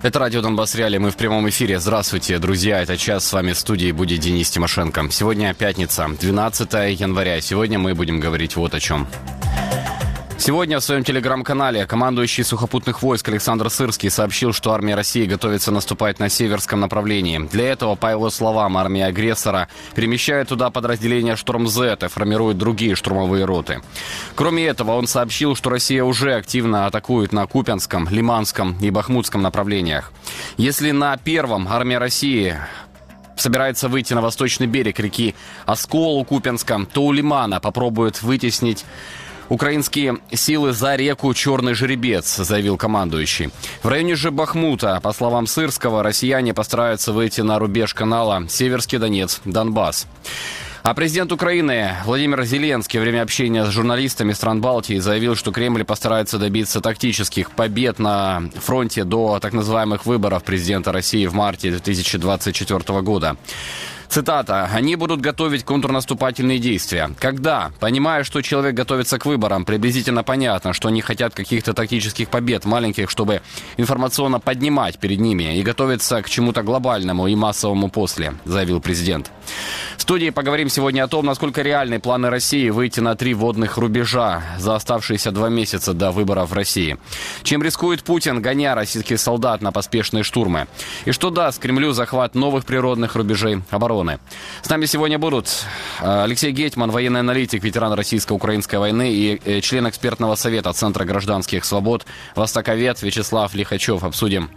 Это радио «Донбасс Реалии». Мы в прямом эфире. Здравствуйте, друзья. Это час. С вами в студии будет Денис Тимошенко. Сегодня пятница, 12 января. Сегодня мы будем говорить вот о чем. Сегодня в своем телеграм-канале командующий сухопутных войск Александр Сырский сообщил, что армия России готовится наступать на северском направлении. Для этого, по его словам, армия агрессора перемещает туда подразделения «Шторм-З» и формирует другие штурмовые роты. Кроме этого, он сообщил, что Россия уже активно атакует на Купянском, Лиманском и Бахмутском направлениях. Если на первом армия России собирается выйти на восточный берег реки Оскол у Купянска, то у Лимана попробует вытеснить украинские силы за реку Черный Жеребец, заявил командующий. В районе же Бахмута, по словам Сырского, россияне постараются выйти на рубеж канала Северский Донец, Донбасс. А президент Украины Владимир Зеленский во время общения с журналистами стран Балтии заявил, что Кремль постарается добиться тактических побед на фронте до так называемых выборов президента России в марте 2024 года. Цитата. «Они будут готовить контрнаступательные действия. Когда, понимая, что человек готовится к выборам, приблизительно понятно, что они хотят каких-то тактических побед маленьких, чтобы информационно поднимать перед ними и готовиться к чему-то глобальному и массовому после», заявил президент. В студии поговорим сегодня о том, насколько реальны планы России выйти на 3 водных рубежа за оставшиеся 2 месяца до выборов в России. Чем рискует Путин, гоня российских солдат на поспешные штурмы? И что даст Кремлю захват новых природных рубежей обороны? С нами сегодня будут Алексей Гетьман, военный аналитик, ветеран российско-украинской войны и член экспертного совета Центра гражданских свобод, востоковед Вячеслав Лихачев. Обсудим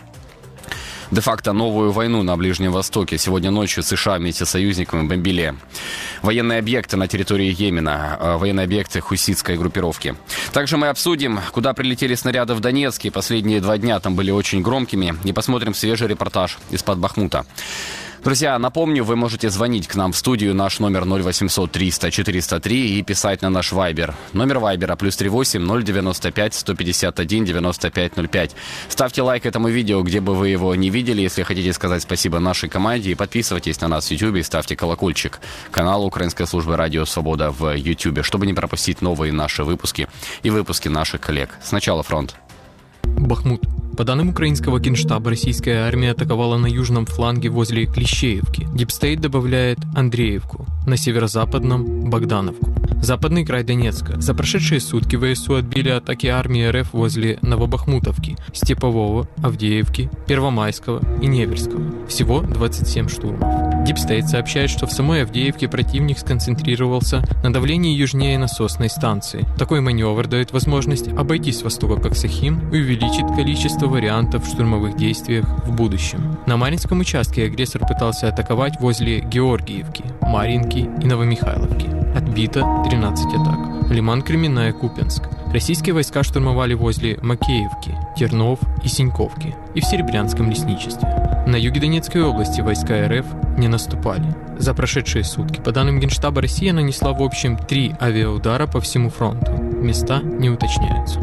де-факто новую войну на Ближнем Востоке. Сегодня ночью США вместе с союзниками бомбили военные объекты на территории Йемена, военные объекты хуситской группировки. Также мы обсудим, куда прилетели снаряды в Донецке. Последние 2 дня там были очень громкими. И посмотрим свежий репортаж из-под Бахмута. Друзья, напомню, вы можете звонить к нам в студию. Наш номер 0800 300 403 и писать на наш Вайбер. Номер Вайбера +38 095 151 95 05. Ставьте лайк этому видео, где бы вы его не видели, если хотите сказать спасибо нашей команде. И подписывайтесь на нас в YouTube и ставьте колокольчик. Канал Украинской службы «Радио Свобода» в YouTube, чтобы не пропустить новые наши выпуски и выпуски наших коллег. Сначала фронт. Бахмут. По данным украинского генштаба, российская армия атаковала на южном фланге возле Клещеевки. Дипстейт добавляет Андреевку, на северо-западном – Богдановку. Западный край Донецка. За прошедшие сутки ВСУ отбили атаки армии РФ возле Новобахмутовки, Степового, Авдеевки, Первомайского и Неверского. Всего 27 штурмов. Дипстейт сообщает, что в самой Авдеевке противник сконцентрировался на давлении южнее насосной станции. Такой маневр дает возможность обойти с востока Коксахим и увеличит количество вариантов в штурмовых действиях в будущем. На Маринском участке агрессор пытался атаковать возле Георгиевки, Маринки и Новомихайловки. Отбито 13 атак. Лиман, Кременная, Купянск. Российские войска штурмовали возле Макеевки, Тернов и Синьковки и в Серебрянском лесничестве. На юге Донецкой области войска РФ не наступали. За прошедшие сутки, по данным Генштаба, Россия нанесла в общем 3 авиаудара по всему фронту. Места не уточняются.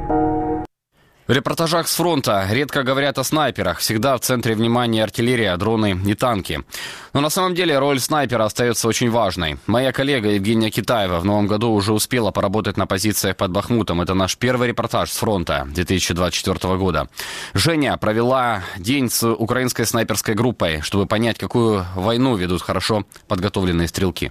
В репортажах с фронта редко говорят о снайперах. Всегда в центре внимания артиллерия, дроны и танки. Но на самом деле роль снайпера остается очень важной. Моя коллега Евгения Китаева в новом году уже успела поработать на позициях под Бахмутом. Это наш первый репортаж с фронта 2024 года. Женя провела день с украинской снайперской группой, чтобы понять, какую войну ведут хорошо подготовленные стрелки.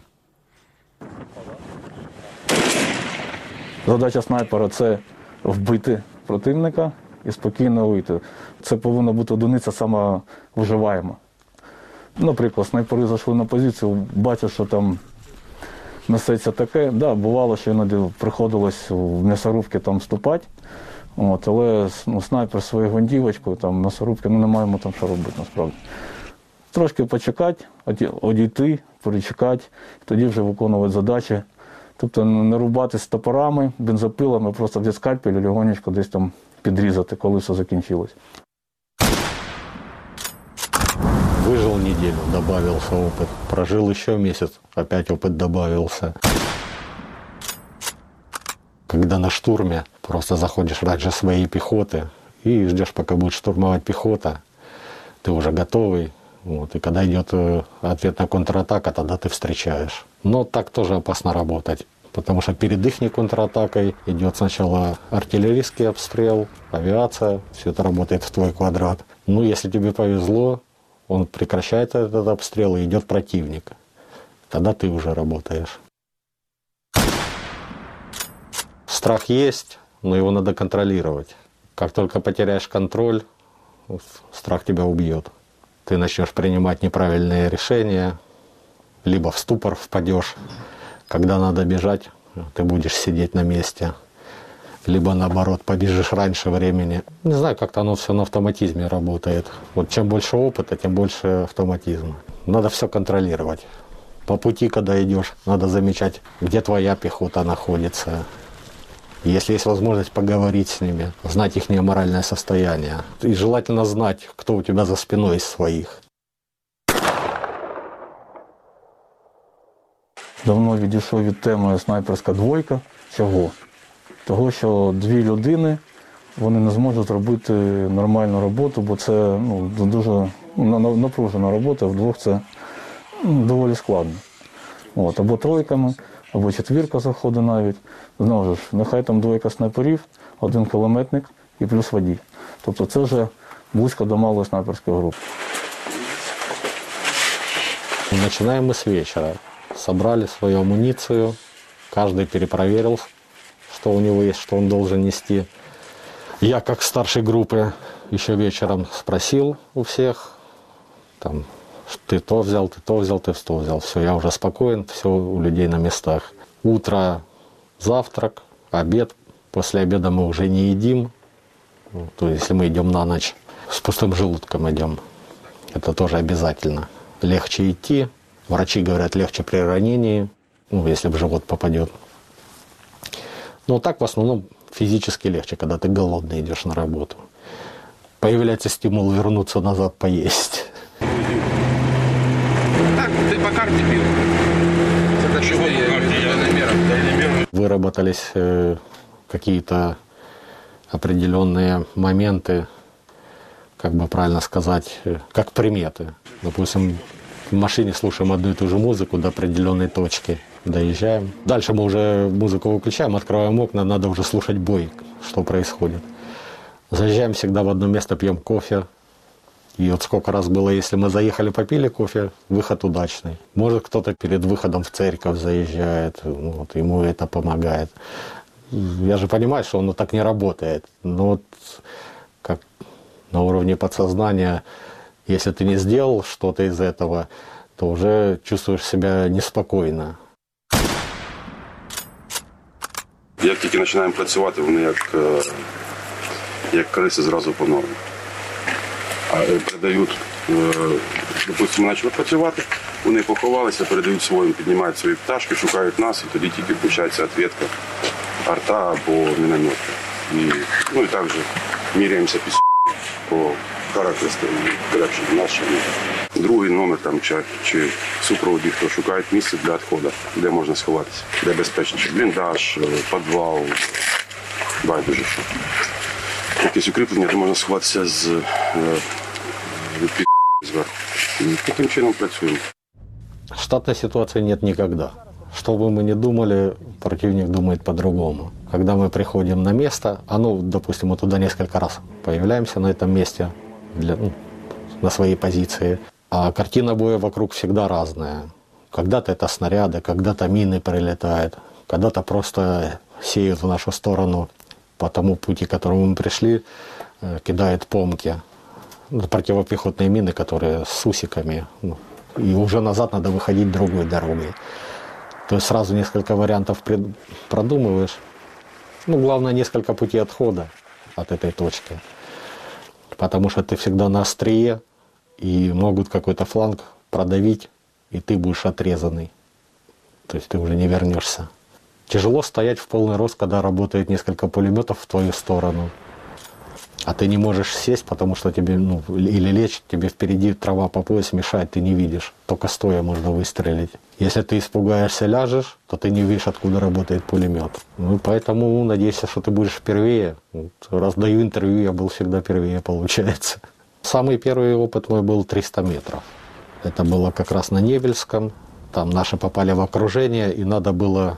Задача снайпера – це вбити противника і спокійно вийти. Це повинна бути одиниця сама виживаєма. Наприклад, снайпери зайшли на позицію, бачать, що там несеться таке. Да, бувало, що іноді приходилось в м'ясорубки там вступати. Але снайпер своєю гвинтівочкою, там м'ясорубки, не маємо там що робити насправді. Трошки почекати, одійти, перечекати, тоді вже виконувати задачі. Тобто не рубатись топорами, бензопилами, просто взяти скальпель і легонечко десь там підрізати, коли все закінчилось. Выжил неделю, добавился опыт. Прожил еще месяц, опять опыт добавился. Когда на штурме, просто заходишь раньше своей пехоты и ждешь, пока будет штурмовать пехота. Ты уже готовый. И когда идет ответная контратака, тогда ты встречаешь. Но так тоже опасно работать. Потому что перед их контратакой идет сначала артиллерийский обстрел, авиация, все это работает в твой квадрат. Ну, если тебе повезло, он прекращает этот обстрел и идет противник. Тогда ты уже работаешь. Страх есть, но его надо контролировать. Как только потеряешь контроль, страх тебя убьет. Ты начнешь принимать неправильные решения, либо в ступор впадешь. Когда надо бежать, ты будешь сидеть на месте. Либо наоборот, побежишь раньше времени. Не знаю, как-то оно все на автоматизме работает. Вот чем больше опыта, тем больше автоматизма. Надо все контролировать. По пути, когда идешь, надо замечать, где твоя пехота находится. Если есть возможность поговорить с ними, знать их моральное состояние. И желательно знать, кто у тебя за спиной из своих. Давно відійшов від теми снайперська двойка. Чого? Того, що дві людини, вони не зможуть робити нормальну роботу, бо це дуже напружена робота, вдвох це доволі складно. От, або тройками, або четвірка заходить навіть. Знову ж, нехай там двойка снайперів, один кулеметник і плюс водій. Тобто це вже близько до малої снайперської групи. Начинаем мы с вечера. Собрали свою амуницию, каждый перепроверил, что у него есть, что он должен нести. Я, как старший группы, еще вечером спросил у всех, там, ты то взял, ты то взял, ты то взял. Все, я уже спокоен, все у людей на местах. Утро, завтрак, обед. После обеда мы уже не едим. То есть, если мы идем на ночь, с пустым желудком идем. Это тоже обязательно. Легче идти. Врачи говорят, легче при ранении, если в живот попадет. Но так в основном физически легче, когда ты голодный идешь на работу. Появляется стимул вернуться назад поесть. Так, ты по карте бил. Это чего Выработались какие-то определенные моменты, как бы правильно сказать, как приметы. Допустим, в машине слушаем одну и ту же музыку до определенной точки, доезжаем. Дальше мы уже музыку выключаем, открываем окна, надо уже слушать бой, что происходит. Заезжаем всегда в одно место, пьем кофе. И вот сколько раз было, если мы заехали, попили кофе, выход удачный. Может, кто-то перед выходом в церковь заезжает, вот, ему это помогает. Я же понимаю, что оно так не работает. Но вот как на уровне подсознания, если ты не сделал что-то из этого, то уже чувствуешь себя неспокойно. Як тільки починаємо працювати, вони як криси зразу по нормі. А передають, допустимо, почали працювати, вони поховалися, передають своїм, піднімають свої пташки, шукають нас, і тоді тільки включається відповідка арта або мінометка. І також міряємося по характеристиці крепше нашого. Другий номер там, чи супроводі, хто шукають місце для відходу, де можна сховатися, де безпечніше. Бліндаж, підвал, байдуже що. Якесь укріплення, де можна сховатися зверху. І таким чином працюємо. Штатной ситуации нет никогда. Что бы мы ни думали, противник думает по-другому. Когда мы приходим на место, допустим, мы туда несколько раз появляемся на этом месте, на своей позиции, а картина боя вокруг всегда разная. Когда-то это снаряды, когда-то мины прилетают, когда-то просто сеют в нашу сторону по тому пути, к которому мы пришли, кидают помки. Противопехотные мины, которые с усиками. И уже назад надо выходить другой дорогой. То есть сразу несколько вариантов продумываешь. Главное, несколько путей отхода от этой точки. Потому что ты всегда на острие, и могут какой-то фланг продавить, и ты будешь отрезанный. То есть ты уже не вернешься. Тяжело стоять в полный рост, когда работает несколько пулеметов в твою сторону. А ты не можешь сесть, потому что тебе, или лечь, тебе впереди трава по пояс мешает, ты не видишь. Только стоя можно выстрелить. Если ты испугаешься, ляжешь, то ты не видишь, откуда работает пулемет. Поэтому надейся, что ты будешь впервые. Раз даю интервью, я был всегда первее, получается. Самый первый опыт мой был 300 метров. Это было как раз на Невельском. Там наши попали в окружение, и надо было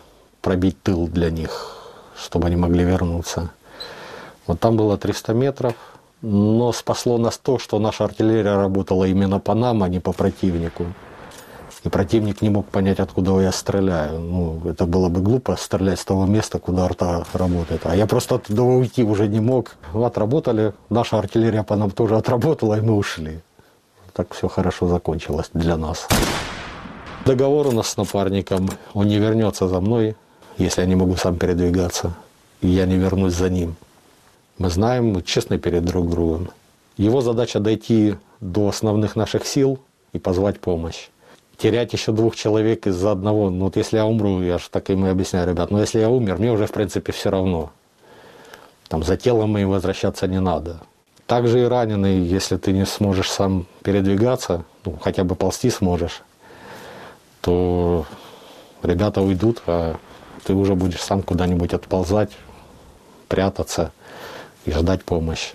пробить тыл для них, чтобы они могли вернуться. Вот там было 300 метров, но спасло нас то, что наша артиллерия работала именно по нам, а не по противнику. И противник не мог понять, откуда я стреляю. Ну, это было бы глупо стрелять с того места, куда арта работает. А я просто оттуда уйти уже не мог. Отработали, наша артиллерия по нам тоже отработала, и мы ушли. Так все хорошо закончилось для нас. Договор у нас с напарником, он не вернется за мной, если я не могу сам передвигаться, и я не вернусь за ним. Мы знаем, мы честны перед друг другом. Его задача дойти до основных наших сил и позвать помощь. Терять еще 2 человек из-за одного, ну вот если я умру, я же так им и объясняю, ребят, но если я умер, мне уже в принципе все равно. Там за телом моим возвращаться не надо. Также и раненый, если ты не сможешь сам передвигаться, ну, хотя бы ползти сможешь, то ребята уйдут, а ты уже будешь сам куда-нибудь отползать, прятаться и ждать помощи.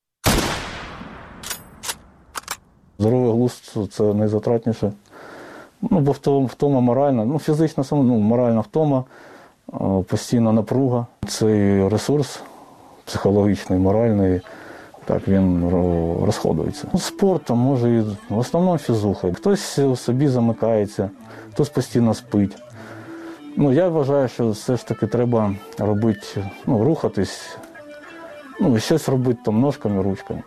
Здоровий глузд – це найзатратніше. Ну, бо втома моральна, ну, фізична, моральна втома, постійна напруга. Цей ресурс психологічний, моральний, так, він розходується. Спортом, може, і в основному фізухою. Хтось у собі замикається, хтось постійно спить. Ну, я вважаю, що все ж таки треба робити, ну, рухатись, ну, щось робити там ножками, ручками.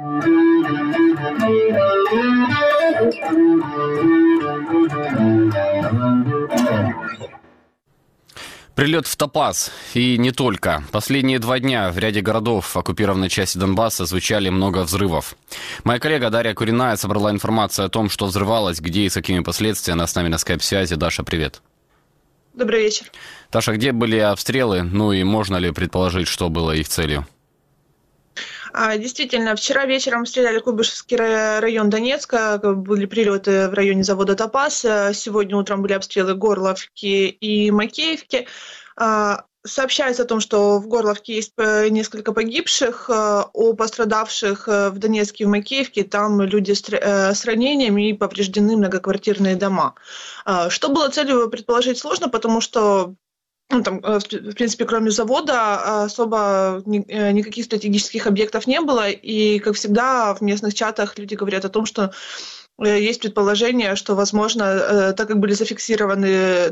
Прилет в Топаз. И не только. Последние 2 дня в ряде городов оккупированной части Донбасса звучали много взрывов. Моя коллега Дарья Куриная собрала информацию о том, что взрывалось, где и с какими последствиями. Она с нами на скайп-связи. Даша, привет. Добрый вечер. Даша, где были обстрелы? Ну и можно ли предположить, что было их целью? Действительно, вчера вечером обстреляли Куйбышевский район Донецка, были прилеты в районе завода «Топаз». Сегодня утром были обстрелы Горловки и Макеевки. Сообщается о том, что в Горловке есть несколько погибших, о пострадавших в Донецке и в Макеевке. Там люди с ранениями и повреждены многоквартирные дома. Что было целью, предположить сложно, потому что ну, там, в принципе, кроме завода особо никаких стратегических объектов не было. И, как всегда, в местных чатах люди говорят о том, что есть предположение, что, возможно, так как были зафиксированы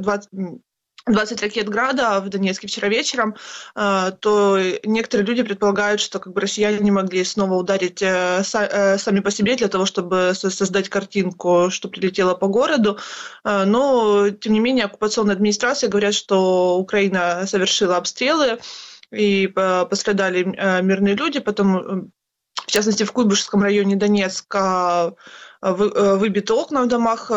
20 ракет «Града» в Донецке вчера вечером, то некоторые люди предполагают, что как бы россияне могли снова ударить сами по себе для того, чтобы создать картинку, что прилетело по городу. Но, тем не менее, оккупационная администрация говорят, что Украина совершила обстрелы и пострадали мирные люди. Потом, в частности, в Куйбышевском районе Донецка выбиты окна в домах,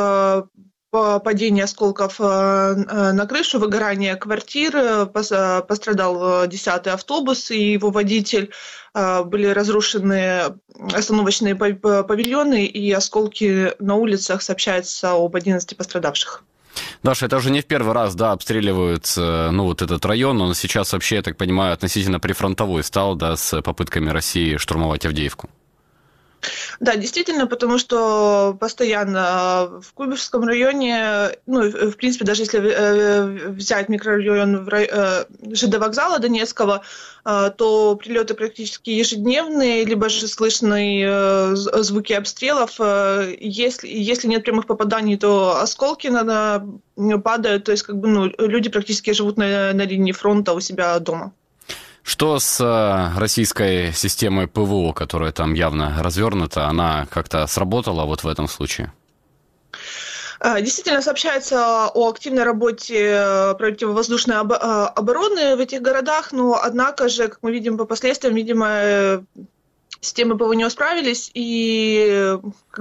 падение осколков на крышу, выгорание квартир, пострадал 10-й автобус и его водитель, были разрушены остановочные павильоны и осколки на улицах, сообщается об 11 пострадавших. Даша, это уже не в первый раз, да, обстреливают, ну, вот этот район, он сейчас вообще, я так понимаю, относительно прифронтовой стал, да, с попытками России штурмовать Авдеевку. Да, действительно, потому что постоянно в Куйбышевском районе, ну, в принципе, даже если взять микрорайон ЖД вокзала Донецкого, то прилеты практически ежедневные, либо же слышны звуки обстрелов. Если нет прямых попаданий, то осколки падают, то есть как бы, ну, люди практически живут на линии фронта у себя дома. Что с российской системой ПВО, которая там явно развернута, она как-то сработала вот в этом случае? Действительно, сообщается о активной работе противовоздушной обороны в этих городах, но, однако же, как мы видим по последствиям, видимо, системы ПВО не справились, и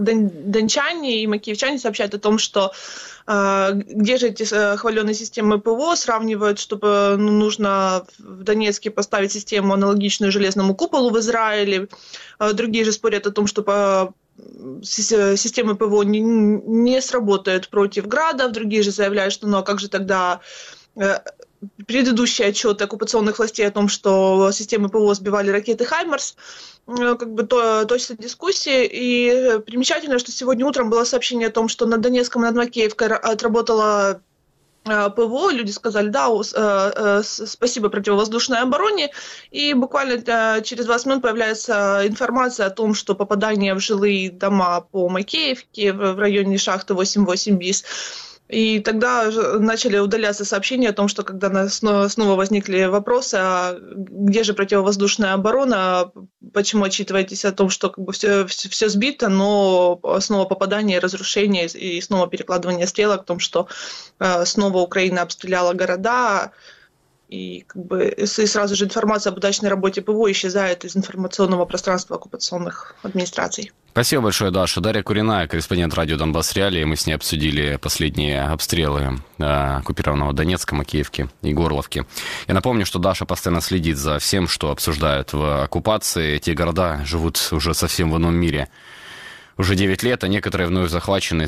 дончане и макеевчане сообщают о том, что где же эти хваленые системы ПВО, сравнивают, чтобы нужно в Донецке поставить систему аналогичную железному куполу в Израиле. Другие же спорят о том, что системы ПВО не сработают против «Града», другие же заявляют, что ну а как же тогда предыдущие отчеты оккупационных властей о том, что системы ПВО сбивали ракеты «Хаймарс», как бы точно дискуссии. И примечательно, что сегодня утром было сообщение о том, что над Донецком и над Макеевкой отработала ПВО, люди сказали, да, спасибо противовоздушной обороне, и буквально через 20 минут появляется информация о том, что попадание в жилые дома по Макеевке в районе шахты 8-8 БИС. И тогда начали удаляться сообщения о том, что когда снова возникли вопросы, а где же противовоздушная оборона, почему отчитываетесь о том, что как бы все сбито, но снова попадание, разрушение и снова перекладывание стрелок о том, что снова Украина обстреляла города, и как бы и сразу же информация об удачной работе ПВО исчезает из информационного пространства оккупационных администраций. Спасибо большое, Даша. Дарья Куриная, корреспондент радио «Донбасс Реалии». Мы с ней обсудили последние обстрелы оккупированного Донецка, Макеевки и Горловки. Я напомню, что Даша постоянно следит за всем, что обсуждают в оккупации. Эти города живут уже совсем в ином мире. Уже 9 лет, а некоторые вновь захвачены с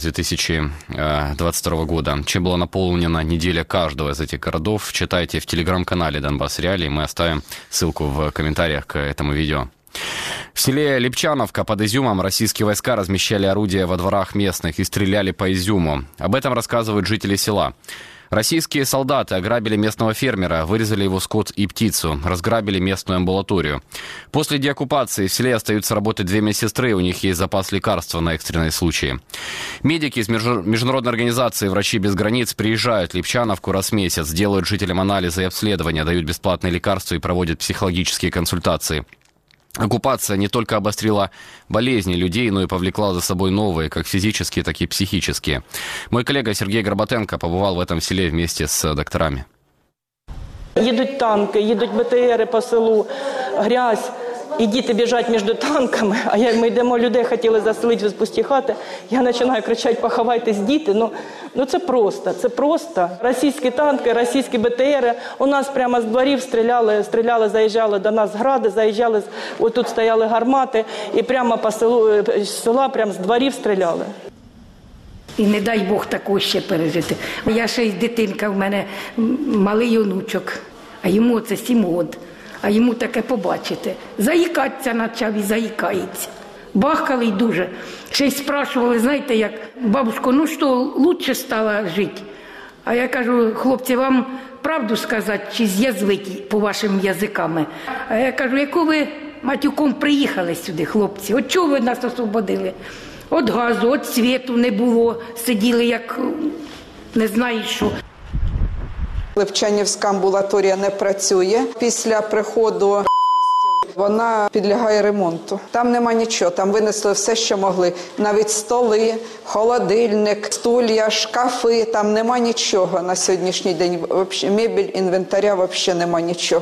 2022 года. Чем была наполнена неделя каждого из этих городов, читайте в телеграм-канале «Донбасс Реалии». Мы оставим ссылку в комментариях к этому видео. В селе Липчановка под Изюмом российские войска размещали орудия во дворах местных и стреляли по Изюму. Об этом рассказывают жители села. Российские солдаты ограбили местного фермера, вырезали его скот и птицу, разграбили местную амбулаторию. После деоккупации в селе остаются работать 2 медсестры, у них есть запас лекарства на экстренные случаи. Медики из международной организации «Врачи без границ» приезжают в Липчановку раз в месяц, делают жителям анализы и обследования, дают бесплатные лекарства и проводят психологические консультации. Оккупация не только обострила болезни людей, но и повлекла за собой новые, как физические, так и психические. Мой коллега Сергей Горбатенко побывал в этом селе вместе с докторами. Їдуть танки, їдуть БТРи по селу, грязь, і діти біжать між танками, а як ми йдемо, людей хотіли заселити в пусті хати, я починаю кричати: поховайтесь, діти. Ну це просто. Російські танки, російські БТРи, у нас прямо з дворів стріляли, заїжджали до нас гради, заїжджали, отут стояли гармати, і прямо по села, прямо з дворів стріляли. І не дай Бог такого ще пережити. Я ще й дитинка, в мене малий онучок, а йому це 7 років. А йому таке побачити. Заїкатися почав і заїкається. Бахкали й дуже. Ще й спрашували, знаєте, як: бабушко, ну що, краще стало жити? А я кажу: хлопці, вам правду сказати, чи з'язвити по вашим язиками? А я кажу: яку ви матюком приїхали сюди, хлопці? От чого ви нас освободили? От газу, от світу не було, сиділи як не знаю що. Липчанівська амбулаторія не працює. Після приходу вона підлягає ремонту. Там нема нічого, там винесли все, що могли. Навіть столи, холодильник, стулья, шкафи, там нема нічого на сьогоднішній день. Мебель, інвентаря, взагалі нема нічого.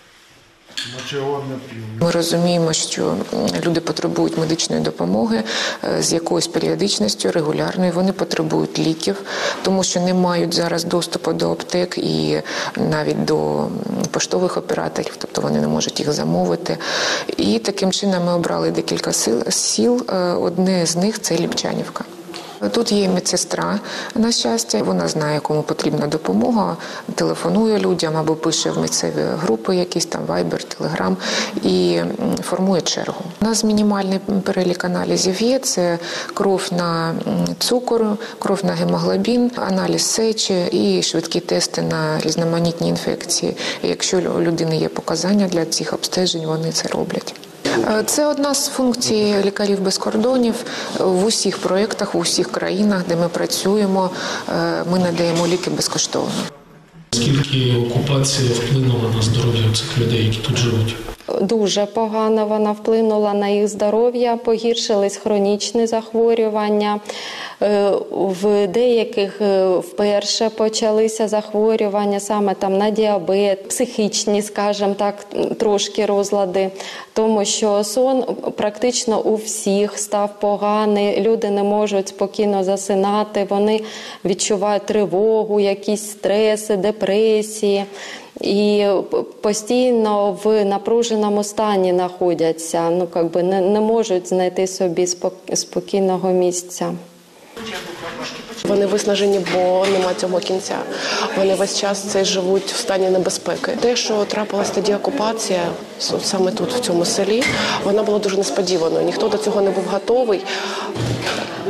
Ми розуміємо, що люди потребують медичної допомоги з якоюсь періодичністю, регулярною. Вони потребують ліків, тому що не мають зараз доступу до аптек і навіть до поштових операторів, тобто вони не можуть їх замовити. І таким чином ми обрали декілька сіл, одне з них – це Липчанівка. Тут є медсестра, на щастя, вона знає, кому потрібна допомога, телефонує людям або пише в місцеві групи якісь там, Viber, Telegram, і формує чергу. У нас мінімальний перелік аналізів є, це кров на цукор, кров на гемоглобін, аналіз сечі і швидкі тести на різноманітні інфекції. І якщо у людини є показання для цих обстежень, вони це роблять. Це одна з функцій «Лікарів без кордонів». В усіх проєктах, в усіх країнах, де ми працюємо, ми надаємо ліки безкоштовно. Скільки окупація вплинула на здоров'я цих людей, які тут живуть? Дуже погано вона вплинула на їх здоров'я, погіршились хронічні захворювання. В деяких вперше почалися захворювання саме там на діабет, психічні, скажімо так, трошки розлади, тому що сон практично у всіх став поганий, люди не можуть спокійно засинати, вони відчувають тривогу, якісь стреси, депресії. І постійно в напруженому стані знаходяться, не можуть знайти собі спокійного місця. Вони виснажені, бо немає цього кінця. Вони весь час живуть в стані небезпеки. Те, що трапилась тоді окупація, саме тут, в цьому селі, вона була дуже несподіваною. Ніхто до цього не був готовий.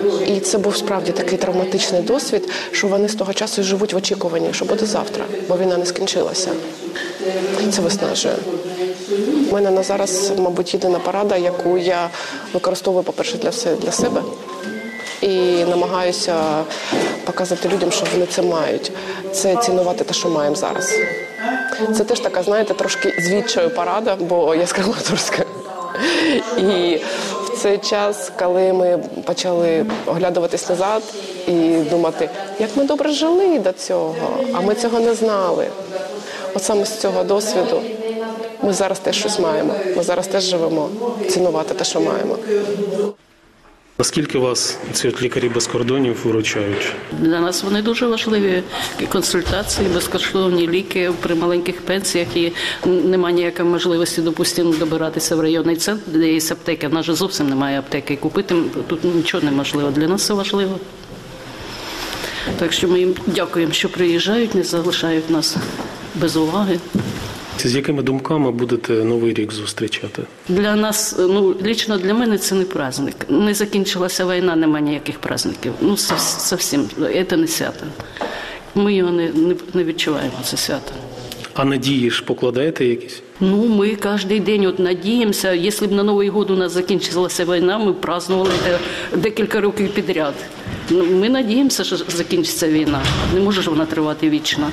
І це був справді такий травматичний досвід, що вони з того часу живуть в очікуванні, що буде завтра, бо війна не скінчилася. Це виснажує. У мене на зараз, мабуть, єдина порада, яку я використовую, по-перше, для себе. І намагаюся показати людям, що вони це мають. Це цінувати те, що маємо зараз. Це теж така, знаєте, трошки звідчаю порада, бо я з Краматорська. І в цей час, коли ми почали оглядуватись назад і думати, як ми добре жили до цього, а ми цього не знали. От саме з цього досвіду ми зараз теж щось маємо. Ми зараз теж живемо, цінувати те, що маємо. Наскільки вас ці лікарі без кордонів виручають? Для нас вони дуже важливі. Консультації, безкоштовні ліки при маленьких пенсіях. І немає ніякої можливості, допустимо, добиратися в районний центр, де є аптеки. В нас же зовсім немає аптеки. Купити тут нічого неможливо. Для нас це важливо. Так що ми їм дякуємо, що приїжджають, не залишають нас без уваги. З якими думками будете Новий рік зустрічати? Для нас, лично для мене це не праздник. Не закінчилася війна, немає ніяких праздників. Зовсім, це не свято. Ми його не відчуваємо, це свято. А надії ж покладаєте якісь? Ми кожен день надіємося. Якщо б на Новий рік у нас закінчилася війна, ми празднували декілька років підряд. Ми надіємося, що закінчиться війна. Не може ж вона тривати вічно.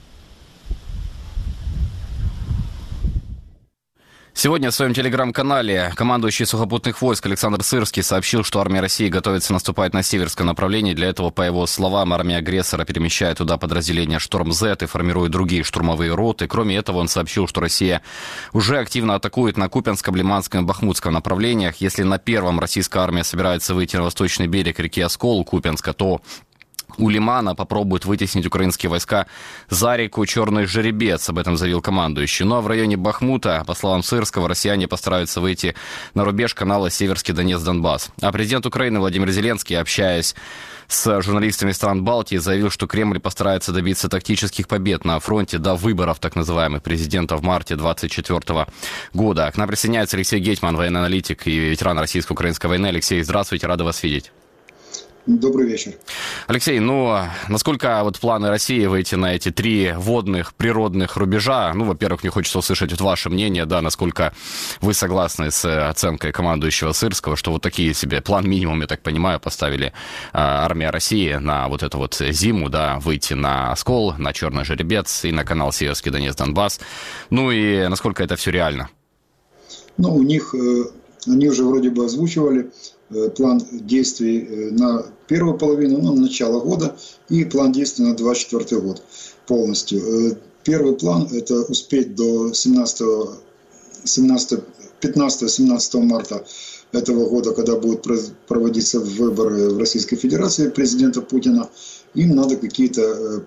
Сегодня в своем телеграм-канале командующий сухопутных войск Александр Сырский сообщил, что армия России готовится наступать на северское направление. Для этого, по его словам, армия агрессора перемещает туда подразделения «Шторм-З» и формирует другие штурмовые роты. Кроме этого, он сообщил, что Россия уже активно атакует на Купянском, Лиманском и Бахмутском направлениях. Если на первом российская армия собирается выйти на восточный берег реки Оскол, Купянска, то у Лимана попробуют вытеснить украинские войска за реку Черный Жеребец, об этом заявил командующий. Ну а в районе Бахмута, по словам Сырского, россияне постараются выйти на рубеж канала Северский Донец-Донбасс. А президент Украины Владимир Зеленский, общаясь с журналистами стран Балтии, заявил, что Кремль постарается добиться тактических побед на фронте до выборов так называемых президента в марте 2024 года. К нам присоединяется Алексей Гетьман, военный аналитик и ветеран российско-украинской войны. Алексей, здравствуйте, рада вас видеть. Добрый вечер. Алексей, насколько планы России выйти на эти 3 водных природных рубежа? Во-первых, мне хочется услышать ваше мнение, насколько вы согласны с оценкой командующего Сырского, что такие себе план минимум, я так понимаю, поставили армия России на эту зиму, выйти на Оскол, на Черный Жеребец и на канал Северский Донец-Донбасс. И насколько это все реально? У них, они уже вроде бы озвучивали план действий на первую половину, на начало года, и план действий на 2024 год полностью. Первый план – это успеть до 15-17 марта этого года, когда будут проводиться выборы в Российской Федерации президента Путина. Им надо какие-то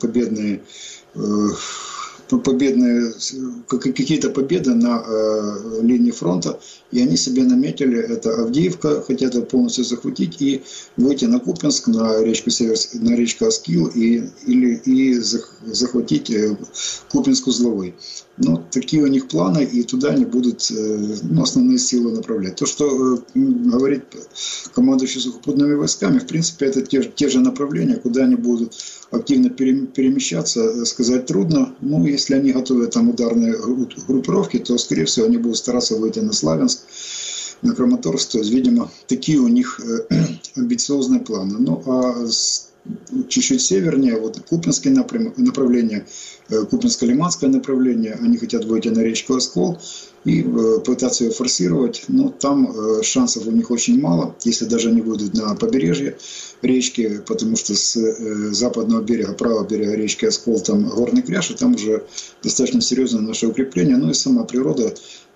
победы на линии фронта, и они себе наметили, это Авдеевка, хотят это полностью захватить и выйти на Купянск, на речку Оскил и захватить Купянск-Узловой. Такие у них планы, и туда они будут основные силы направлять. То, что говорит командующий сухопутными войсками, в принципе, это те же направления, куда они будут активно перемещаться, сказать трудно. Если они готовят там ударные группировки, то, скорее всего, они будут стараться выйти на Славянск, на Краматорск. То есть, видимо, такие у них амбициозные планы. А чуть-чуть севернее, Купянское направление, Купянско-Лиманское направление, они хотят выйти на речку Оскол и пытаться ее форсировать, но там шансов у них очень мало, если даже они выйдут на побережье речки, потому что с западного берега, правого берега речки Оскол, там горный кряж, и там уже достаточно серьезное наше укрепление, и сама природа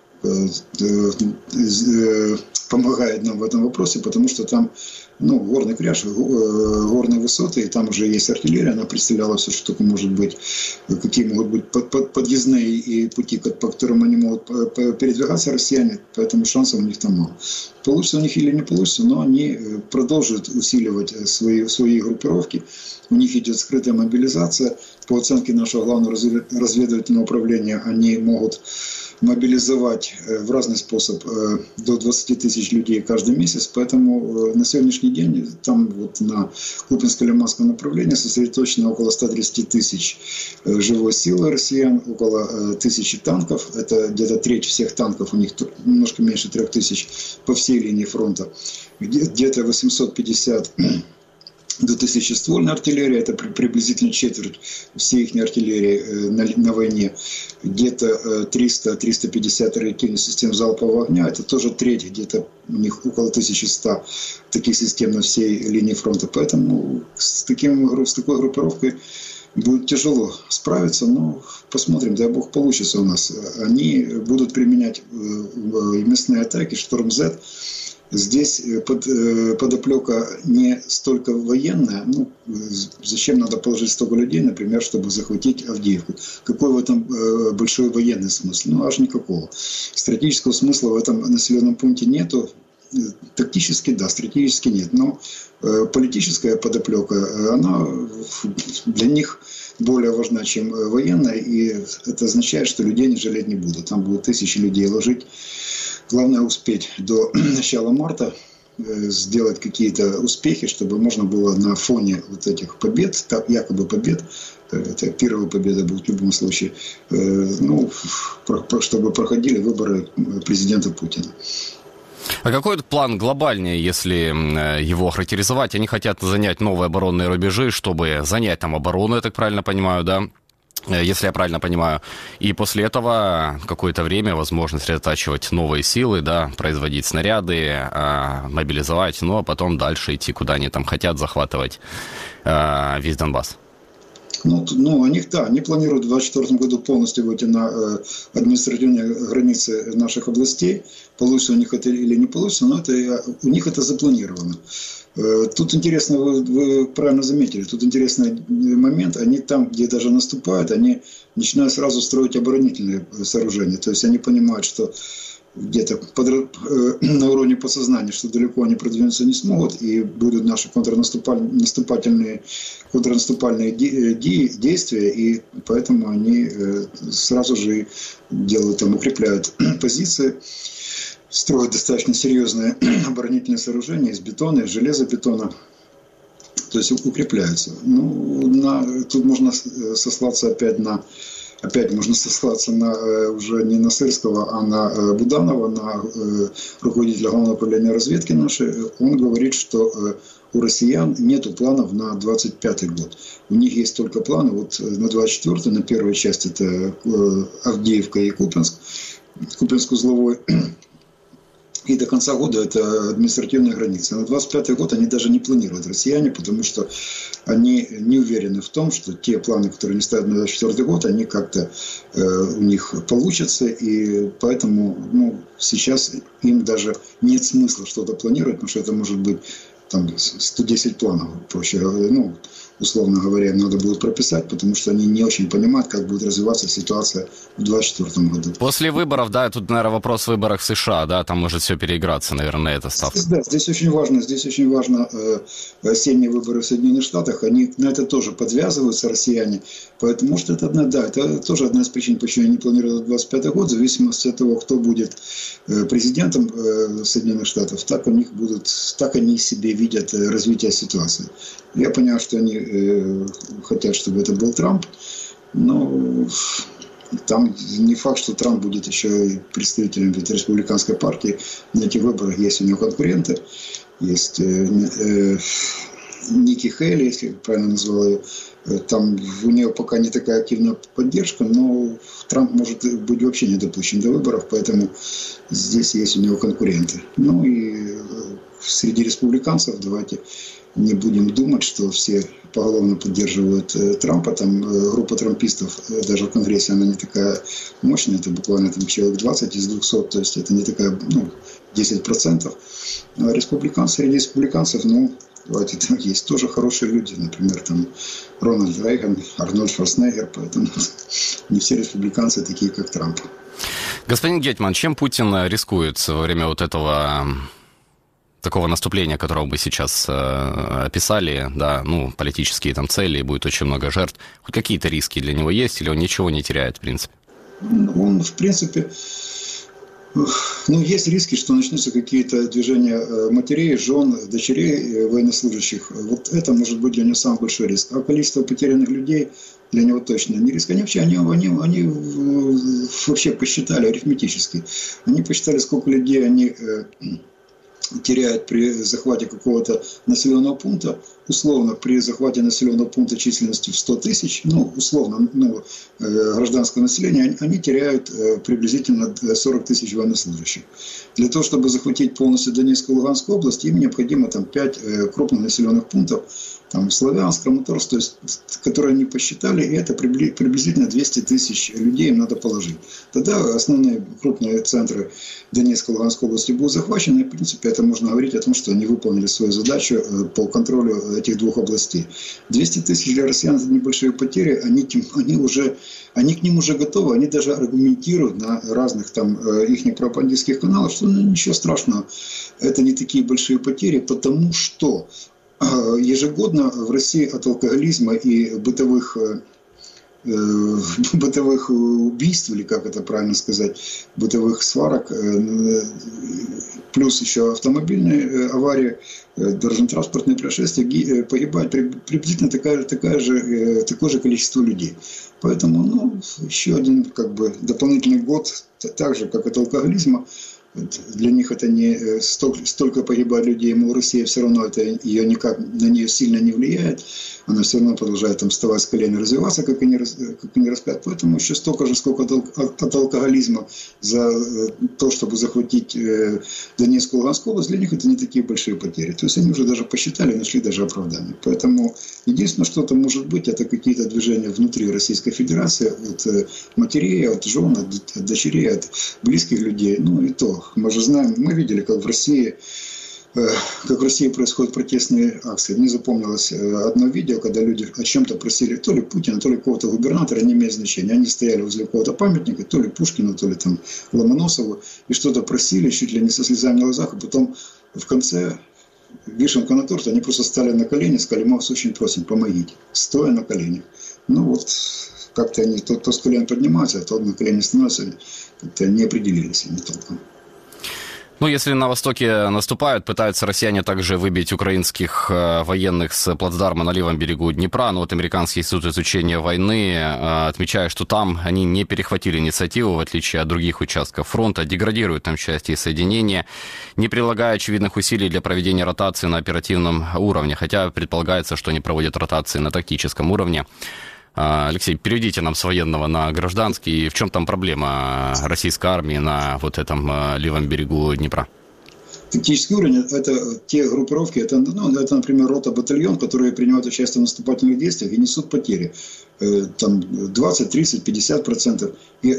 помогает нам в этом вопросе, потому что там горный кряж, горные высоты, и там уже есть артиллерия, она представляла все, что только может быть, какие могут быть подъездные и пути, по которым они могут передвигаться, россияне, поэтому шансов у них там мало. Получится у них или не получится, но они продолжат усиливать свои группировки, у них идет скрытая мобилизация, по оценке нашего главного разведывательного управления, они могут мобилизовать в разный способ до 20 000 тысяч людей каждый месяц, поэтому на сегодняшний день там вот на Купинско-Лиманском направлении сосредоточено около 130 тысяч живой силы россиян, около 1000 танков, это где-то треть всех танков, у них немножко меньше 3000 по всей линии фронта, где-то 850 до 1000 ствольной артиллерии, это приблизительно четверть всей их артиллерии на войне, где-то 300-350 реактивных систем залпового огня, это тоже треть, где-то у них около 1100 таких систем на всей линии фронта, поэтому с такой группировкой будет тяжело справиться, но посмотрим, дай бог получится у нас. Они будут применять местные атаки, Шторм Z. Здесь подоплека не столько военная, зачем надо положить столько людей, например, чтобы захватить Авдеевку. Какой в этом большой военный смысл? Аж никакого. Стратегического смысла в этом населенном пункте нету. Тактически да, стратегически нет. Но политическая подоплека, она для них более важна, чем военная, и это означает, что людей не жалеть не будут. Там будут 1000 людей ложить. Главное успеть до начала марта сделать какие-то успехи, чтобы можно было на фоне вот этих побед, якобы побед, это первая победа будет в любом случае, чтобы проходили выборы президента Путина. А какой этот план глобальнее, если его характеризовать? Они хотят занять новые оборонные рубежи, чтобы занять там оборону, я так правильно понимаю, да? Если я правильно понимаю. И после этого какое-то время, возможно, сосредотачивать новые силы, да, производить снаряды, мобилизовать, а потом дальше идти, куда они там хотят, захватывать весь Донбасс. Они планируют в 2024 году полностью выйти на административные границы наших областей. Получится у них это или не получится, но у них это запланировано. Тут интересно, вы правильно заметили, тут интересный момент, они там, где даже наступают, они начинают сразу строить оборонительные сооружения. То есть они понимают, что где-то на уровне подсознания, что далеко они продвинуться не смогут, и будут наши контрнаступательные действия, и поэтому они сразу же делают, укрепляют позиции, строят достаточно серьезные оборонительные сооружения из бетона, из железобетона, то есть укрепляются. Тут можно сослаться опять можно сослаться уже не на Сырского, а на Буданова, на руководителя Главного управления разведки нашей. Он говорит, что у россиян нет планов на 25-й год. У них есть только планы на 24-й, на первую часть это Авдеевка и Купинск узловой. И до конца года это административная граница. На 25-й год они даже не планируют, россияне, потому что они не уверены в том, что те планы, которые они ставят на 24-й год, они как-то у них получатся. И поэтому сейчас им даже нет смысла что-то планировать, потому что это может быть 110 планов, проще, условно говоря, надо будет прописать, потому что они не очень понимают, как будет развиваться ситуация в 2024 году. После выборов, да, тут, наверное, вопрос в выборах в США, да, там может все переиграться, наверное, на это ставка. Да, здесь очень важно осенние выборы в Соединенных Штатах, они на это тоже подвязываются, россияне, поэтому, может, это тоже одна из причин, почему они планируют 25 год, в зависимости от того, кто будет президентом Соединенных Штатов, так они себе видят развитие ситуации. Я понимаю, что они хотят, чтобы это был Трамп, но там не факт, что Трамп будет еще и представителем республиканской партии. На этих выборах есть у него конкуренты. Есть Ники Хейли, если я правильно назвал ее. Там у нее пока не такая активная поддержка, но Трамп может быть вообще не допущен до выборов, поэтому здесь есть у него конкуренты. И среди республиканцев давайте не будем думать, что все поголовно поддерживают Трампа. Там группа трампистов, даже в Конгрессе, она не такая мощная, это буквально человек 20 из 200, то есть это не такая, 10%. А среди республиканцев, давайте, там есть тоже хорошие люди, например, там Рональд Рейган, Арнольд Шварценеггер, поэтому не все республиканцы такие, как Трамп. Господин Гетман, чем Путин рискует во время этого такого наступления, которого мы сейчас описали, да, политические там цели, будет очень много жертв. Хоть какие-то риски для него есть, или он ничего не теряет, в принципе? Он, в принципе, Ну, есть риски, что начнутся какие-то движения матерей, жен, дочерей военнослужащих. Вот это может быть для него самый большой риск. А количество потерянных людей для него точно не риск. Они вообще посчитали арифметически. Они посчитали, сколько людей они теряют при захвате какого-то населенного пункта. Условно, при захвате населенного пункта численностью в 100 тысяч, гражданского населения, они теряют приблизительно 40 тысяч военнослужащих. Для того, чтобы захватить полностью Донецкую и Луганскую область, им необходимо 5 крупных населенных пунктов, Славянск, Краматорск, то есть, которые они посчитали, и это приблизительно 200 тысяч людей им надо положить. Тогда основные крупные центры Донецкой и Луганской области будут захвачены, и, в принципе, это можно говорить о том, что они выполнили свою задачу по контролю этих двух областей. 200 тысяч для россиян – это небольшие потери, они к ним уже готовы, они даже аргументируют на разных их пропагандистских каналах, что ничего страшного, это не такие большие потери, потому что ежегодно в России от алкоголизма и бытовых убийств, или как это правильно сказать, бытовых сварок, плюс еще автомобильные аварии, дорожно-транспортные происшествия, погибает приблизительно такое же количество людей. Поэтому еще один дополнительный год, так же как от алкоголизма, для них это не столько погибает людей, Россия все равно ее никак на нее сильно не влияет. Она все равно продолжает вставать с колен и развиваться, как они распят. Поэтому еще столько же, сколько от алкоголизма за то, чтобы захватить Донецкую и Луганскую область, для них это не такие большие потери. То есть они уже даже посчитали, нашли даже оправдание. Поэтому единственное, что там может быть, это какие-то движения внутри Российской Федерации, от матерей, от жен, от дочерей, от близких людей. И то. Мы же знаем, мы видели, как в России происходят протестные акции. Мне запомнилось одно видео, когда люди о чем-то просили то ли Путина, то ли какого-то губернатора, не имеет значения. Они стояли возле какого-то памятника, то ли Пушкину, то ли Ломоносову, и что-то просили, чуть ли не со слезами на глазах, а потом в конце вишенка на торте, они просто стали на колени, сказали: мы вас очень просим, помогите, стоя на коленях. Как-то они то с колен поднимаются, а то на колени становятся, как-то не определились они толком. Если на Востоке наступают, пытаются россияне также выбить украинских военных с плацдарма на левом берегу Днепра. Но Американский институт изучения войны отмечает, что там они не перехватили инициативу, в отличие от других участков фронта, деградируют там части и соединения, не прилагая очевидных усилий для проведения ротации на оперативном уровне, хотя предполагается, что они проводят ротации на тактическом уровне. Алексей, переведите нам с военного на гражданский. В чем там проблема российской армии на этом левом берегу Днепра? Тактический уровень – это те группировки, это, например, рота, батальон, которые принимают участие в наступательных действиях и несут потери. 20, 30, 50%. И,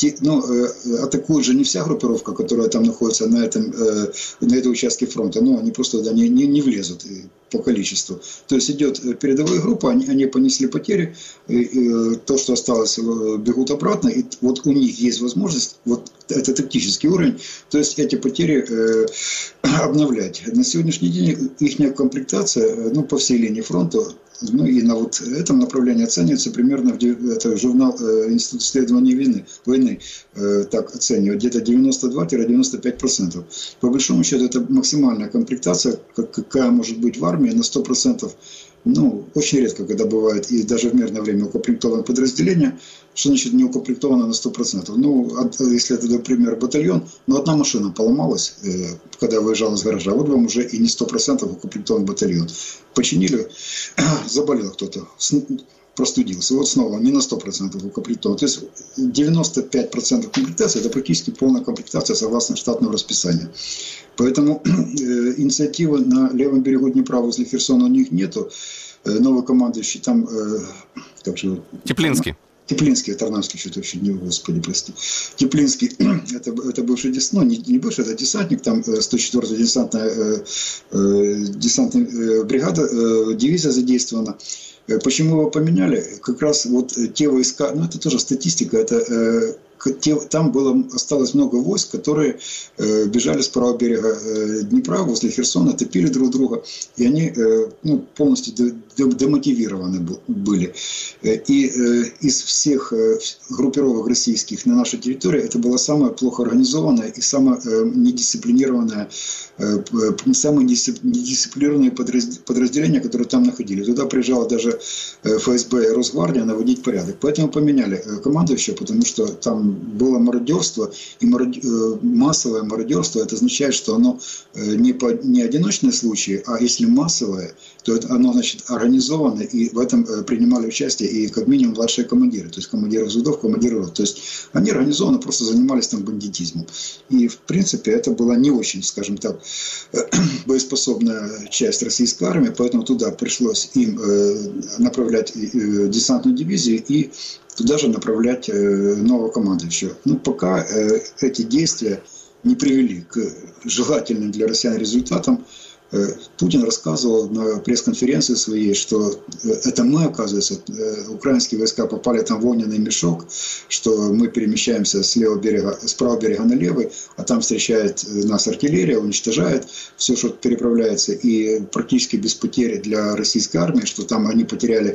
атакует же не вся группировка, которая там находится на этом участке фронта, но они просто туда не влезут по количеству. То есть идет передовая группа, они понесли потери, и то, что осталось, бегут обратно, и вот у них есть возможность, вот это тактический уровень, то есть эти потери обновлять. На сегодняшний день их комплектация, по всей линии фронта, и на этом направлении оценивается примерно, это журнал Института исследований войны так оценивает, где-то 92-95%. По большому счету, это максимальная комплектация, какая может быть в армии на 100%. Очень редко, когда бывает, и даже в мирное время укомплектовано подразделение. Что значит не укомплектовано на 100%? Если это, например, батальон, одна машина поломалась, когда выезжала с гаража, вот вам уже и не 100% укомплектован батальон. Починили, заболел кто-то, простудился, вот снова не на 100% укомплектован. То есть 95% комплектации – это практически полная комплектация согласно штатному расписанию. Поэтому инициативы на левом берегу Днепра возле Херсона у них нету. Новый командующий там... Теплинский. Теплинский, Тарнавский, что-то вообще не, господи, прости. Теплинский, это бывший десантник, не бывший, это десантник, там 104-я десантная бригада, дивизия задействована. Почему его поменяли? Как раз те войска, это тоже статистика, это там осталось много войск, которые бежали с правого берега Днепра возле Херсона, топили друг друга, и они полностью демотивированы были. И из всех группировок российских на нашей территории это была самая плохо организованная и самая недисциплинированная, самые недисциплинированные подразделения, которые там находились. Туда приезжала даже ФСБ и Росгвардия наводить порядок. Поэтому поменяли командующего, потому что там было мародерство, и массовое мародерство, это означает, что оно не одиночные случаи, а если массовое, то оно, значит, организовано, и в этом принимали участие и как минимум младшие командиры, то есть командиры взводов, командиры рот. То есть они организованно просто занимались там бандитизмом. И в принципе это была не очень, скажем так, боеспособная часть российской армии, поэтому туда пришлось им направлять десантную дивизию и туда же направлять нового командующего. Но пока эти действия не привели к желательным для россиян результатам. Путин рассказывал на пресс-конференции своей, что это мы, оказывается, украинские войска попали там в огненный мешок, что мы перемещаемся с правого берега на левый, а там встречает нас артиллерия, уничтожает все, что переправляется, и практически без потери для российской армии, что там они потеряли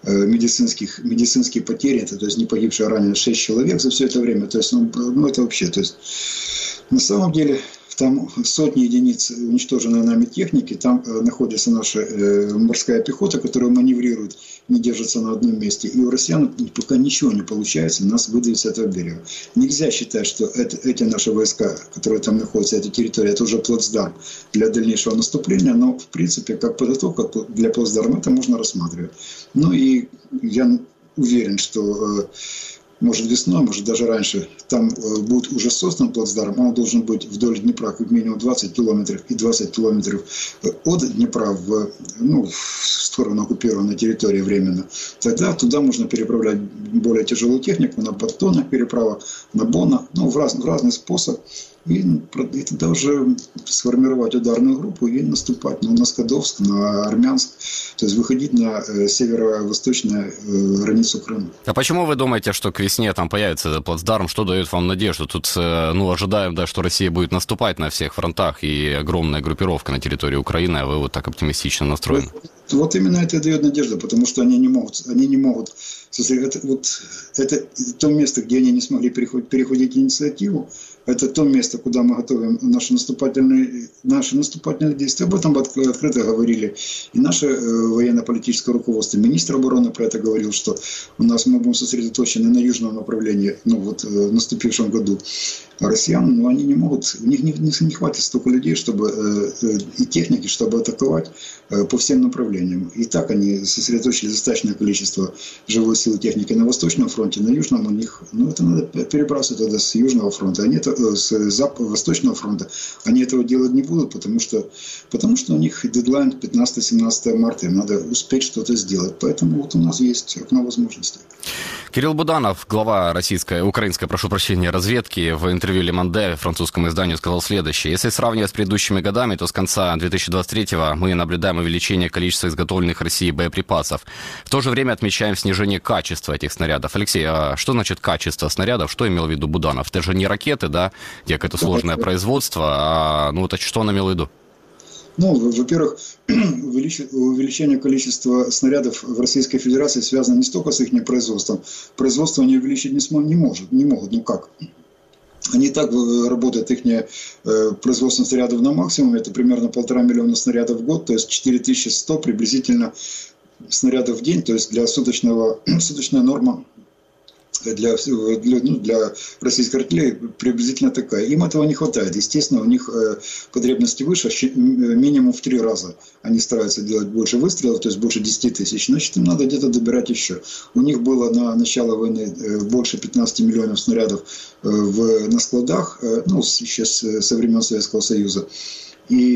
медицинские потери, то есть не погибшие, а раненые 6 человек за все это время. То есть, это вообще, то есть, на самом деле... Там сотни единиц уничтоженной нами техники, там находится наша морская пехота, которая маневрирует, не держится на одном месте. И у россиян пока ничего не получается нас выдавить с этого берега. Нельзя считать, что эти наши войска, которые там находятся, эта территория, это уже плацдарм для дальнейшего наступления, но в принципе как подготовка для плацдарма это можно рассматривать. Ну и я уверен, что... Может весной, может даже раньше, там будет уже создан плацдарм, он должен быть вдоль Днепра как минимум 20 километров и 20 километров от Днепра в сторону оккупированной территории временно. Тогда туда можно переправлять более тяжелую технику, на подтонах переправа, на Бона, в разный способ. И тогда уже сформировать ударную группу и наступать на Скадовск, на Армянск, то есть выходить на северо-восточную границу Крыма. А почему вы думаете, что к весне там появится этот плацдарм? Что дает вам надежду? Тут, ожидаем, да, что Россия будет наступать на всех фронтах и огромная группировка на территории Украины, а вы вот так оптимистично настроены. Вот именно это и дает надежду, потому что они не могут это то место, где они не смогли переходить инициативу. Это то место, куда мы готовим наши наступательные действия. Об этом открыто говорили и наше военно-политическое руководство. Министр обороны про это говорил, что мы будем сосредоточены на южном направлении, в наступившем году. А россиян, они не могут, у них не хватит столько людей, и техники, чтобы атаковать по всем направлениям. И так они сосредоточили достаточное количество живой силы техники на Восточном фронте, на Южном у них, это надо перебрасывать тогда с Южного фронта, с Восточного фронта. Они этого делать не будут, потому что у них дедлайн 15-17 марта, им надо успеть что-то сделать. Поэтому вот у нас есть окно возможностей. Кирилл Буданов, глава украинской разведки, в интервью «Le Monde» французскому изданию сказал следующее. Если сравнивать с предыдущими годами, то с конца 2023-го мы наблюдаем увеличение количества изготовленных Россией боеприпасов. В то же время отмечаем снижение качества этих снарядов. Алексей, а что значит качество снарядов? Что имел в виду Буданов? Это же не ракеты, да, где какое-то сложное производство, а что он имел в виду? Во-первых, увеличение количества снарядов в Российской Федерации связано не столько с их производством. Производство они увеличить не могут. Как? Они и так работают, их производство снарядов на максимум, это примерно 1,5 миллиона снарядов в год, то есть 4100 приблизительно снарядов в день, то есть суточная норма для российской артиллерии приблизительно такая. Им этого не хватает. Естественно, у них потребности выше, минимум в 3 раза. Они стараются делать больше выстрелов, то есть больше 10 тысяч. Значит, им надо где-то добирать еще. У них было на начало войны больше 15 миллионов снарядов на складах, еще со времен Советского Союза. И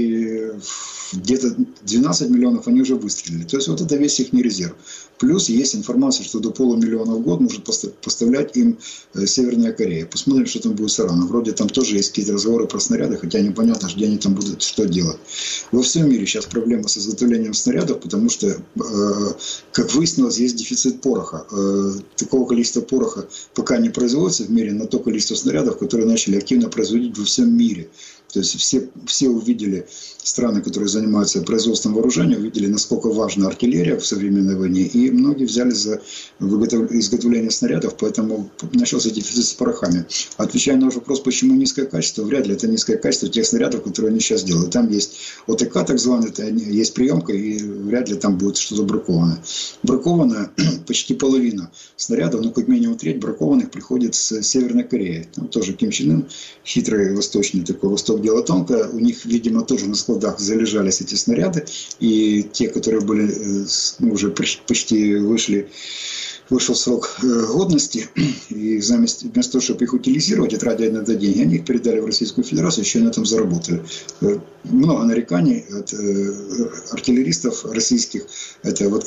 где-то 12 миллионов они уже выстрелили. То есть вот это весь их резерв. Плюс есть информация, что до 500 000 в год может поставлять им Северная Корея. Посмотрим, что там будет с Ираном. Вроде там тоже есть какие-то разговоры про снаряды, хотя непонятно, где они там будут, что делать. Во всем мире сейчас проблема с изготовлением снарядов, потому что, как выяснилось, есть дефицит пороха. Такого количества пороха пока не производится в мире на то количество снарядов, которые начали активно производить во всем мире. То есть все увидели, страны, которые занимаются производством вооружения, увидели, насколько важна артиллерия в современной войне, и многие взяли за изготовление снарядов, поэтому начался дефицит с порохами. Отвечая на ваш вопрос, почему низкое качество, вряд ли это низкое качество тех снарядов, которые они сейчас делают. Там есть ОТК, так званый, есть приемка, и вряд ли там будет что-то бракованное. Бракованное почти половина снарядов, ну как минимум треть бракованных приходит с Северной Кореи. Там тоже Ким Чен Ын, хитрый восточный такой, восток дело тонкое, у них, видимо, тоже на складах залежались эти снаряды, и те, которые были, уже почти вышел срок годности, и вместо того, чтобы их утилизировать и тратить на это деньги, они их передали в Российскую Федерацию, еще и на этом заработали. Много нареканий от артиллеристов российских, это в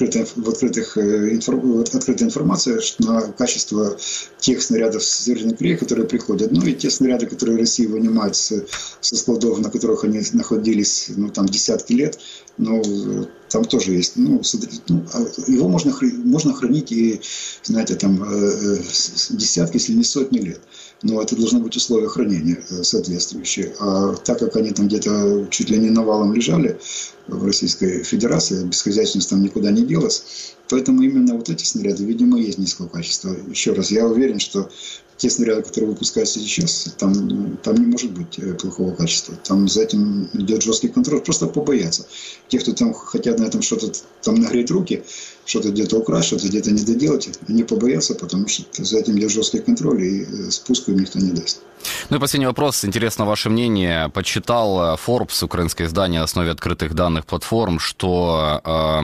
открытой информации на качество тех снарядов с Северной Кореи, которые приходят. Ну и те снаряды, которые Россия вынимает со складов, на которых они находились там десятки лет, там тоже есть. Его можно хранить и, знаете, там десятки, если не сотни лет. Но это должны быть условия хранения соответствующие. А так как они там где-то чуть ли не навалом лежали в Российской Федерации, бесхозяйственность там никуда не делась, поэтому именно вот эти снаряды, видимо, есть низкого качества. Еще раз, я уверен, что те снаряды, которые выпускаются сейчас, там не может быть плохого качества. Там за этим идет жесткий контроль. Просто побояться. Те, кто там хотят на этом что-то там нагреть руки, что-то где-то украсть, что-то где-то не доделать, они побоятся, потому что за этим идет жесткий контроль, и спуску им никто не даст. Ну и последний вопрос. Интересно ваше мнение. Почитал Forbes, украинское издание на основе открытых данных платформ, что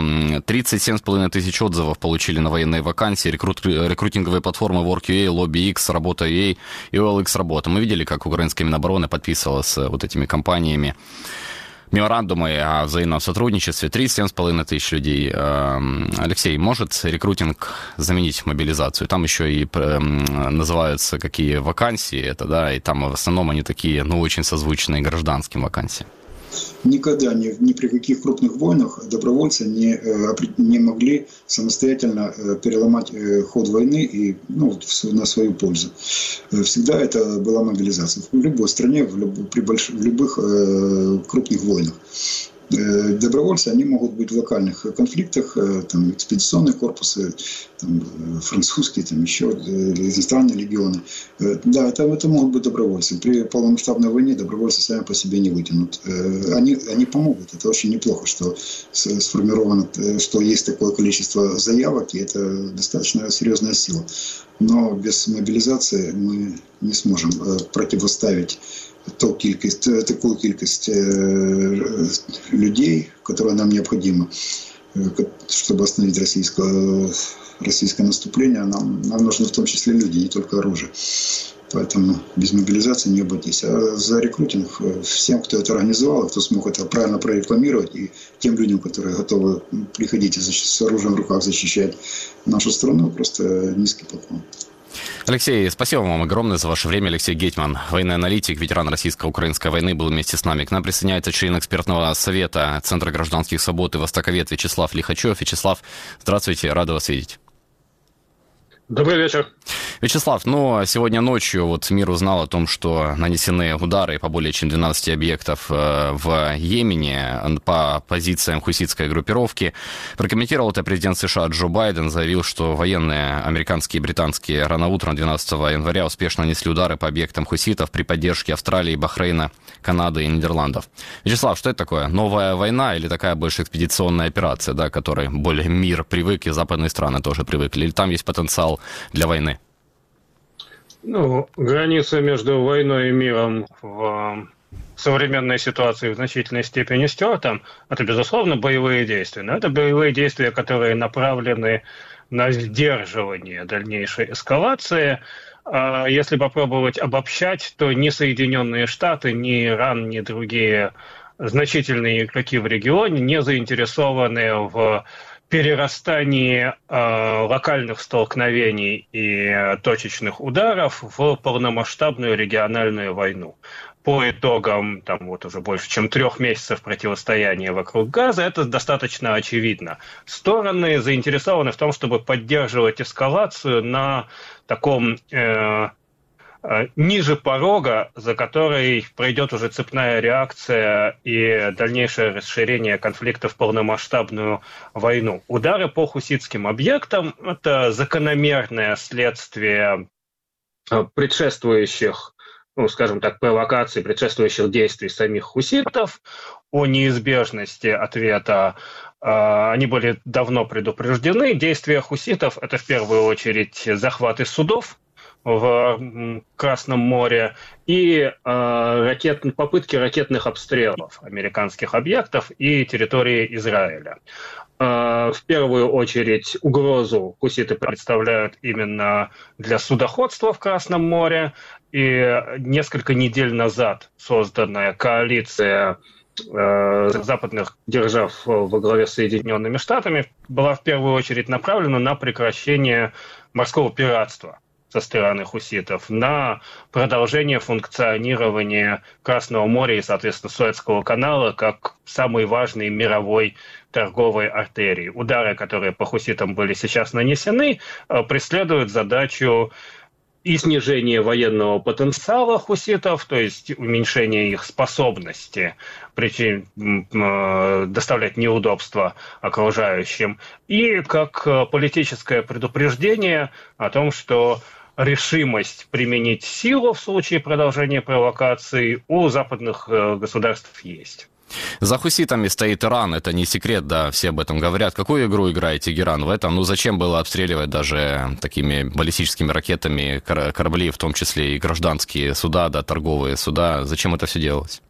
37,5 тысяч отзывов получили на военные вакансии. Рекрутинговые платформы Work.ua, Lobby.x, Работа.ua и OLX Работа. Мы видели, как украинская Минобороны подписывала с вот этими компаниями меморандумы о взаимном сотрудничестве. 37,5 тысяч людей. Алексей, может рекрутинг заменить мобилизацию? Там еще и называются какие вакансии это, да, и там в основном они такие, очень созвучные гражданским вакансиям. Никогда, ни при каких крупных войнах добровольцы не могли самостоятельно переломать ход войны и на свою пользу. Всегда это была мобилизация. В любой стране, в любых крупных войнах. Добровольцы, они могут быть в локальных конфликтах, там, экспедиционные корпусы, там, французские, там, еще иностранные легионы. Да, это могут быть добровольцы. При полномасштабной войне добровольцы сами по себе не вытянут. Они помогут. Это очень неплохо, что сформировано, что есть такое количество заявок, и это достаточно серьезная сила. Но без мобилизации мы не сможем противоставить такую кількість людей, которая нам необходима, чтобы остановить российское наступление. Нам нужны в том числе люди, не только оружие. Поэтому без мобилизации не обойтись. А за рекрутинг всем, кто это организовал, кто смог это правильно прорекламировать, и тем людям, которые готовы приходить и с оружием в руках защищать нашу страну, просто низкий поклон. Алексей, спасибо вам огромное за ваше время. Алексей Гетьман, военный аналитик, ветеран российско-украинской войны, был вместе с нами. К нам присоединяется член экспертного совета Центра гражданских свобод и востоковед Вячеслав Лихачев. Вячеслав, здравствуйте, рада вас видеть. Добрый вечер. Вячеслав, сегодня ночью мир узнал о том, что нанесены удары по более чем 12 объектов в Йемене по позициям хуситской группировки. Прокомментировал это президент США Джо Байден, заявил, что военные американские и британские рано утром 12 января успешно нанесли удары по объектам хуситов при поддержке Австралии, Бахрейна, Канады и Нидерландов. Вячеслав, что это такое? Новая война или такая больше экспедиционная операция, да, к которой более мир привык и западные страны тоже привыкли? Или там есть потенциал для войны? Граница между войной и миром в современной ситуации в значительной степени стерта. Это, безусловно, боевые действия. Но это боевые действия, которые направлены на сдерживание дальнейшей эскалации. Если попробовать обобщать, то ни Соединенные Штаты, ни Иран, ни другие значительные игроки в регионе не заинтересованы в перерастании локальных столкновений и точечных ударов в полномасштабную региональную войну. По итогам там, вот уже больше чем 3 месяцев противостояния вокруг Газа это достаточно очевидно. Стороны заинтересованы в том, чтобы поддерживать эскалацию на таком ниже порога, за которой пройдет уже цепная реакция и дальнейшее расширение конфликта в полномасштабную войну. Удары по хуситским объектам – это закономерное следствие предшествующих, скажем так, провокаций, предшествующих действий самих хуситов. О неизбежности ответа они были давно предупреждены. Действия хуситов – это в первую очередь захваты судов в Красном море и попытки ракетных обстрелов американских объектов и территории Израиля. В первую очередь угрозу хуситы представляют именно для судоходства в Красном море. И несколько недель назад созданная коалиция западных держав во главе с Соединенными Штатами была в первую очередь направлена на прекращение морского пиратства со стороны хуситов, на продолжение функционирования Красного моря и, соответственно, Суэцкого канала как самой важной мировой торговой артерии. Удары, которые по хуситам были сейчас нанесены, преследуют задачу и снижение военного потенциала хуситов, то есть уменьшение их способности доставлять неудобства окружающим, и как политическое предупреждение о том, что решимость применить силу в случае продолжения провокаций у западных государств есть. За хуситами стоит Иран, это не секрет, да, все об этом говорят. Какую игру играет Тегеран в этом? Зачем было обстреливать даже такими баллистическими ракетами корабли, в том числе и гражданские суда, да, торговые суда? Зачем это все делалось?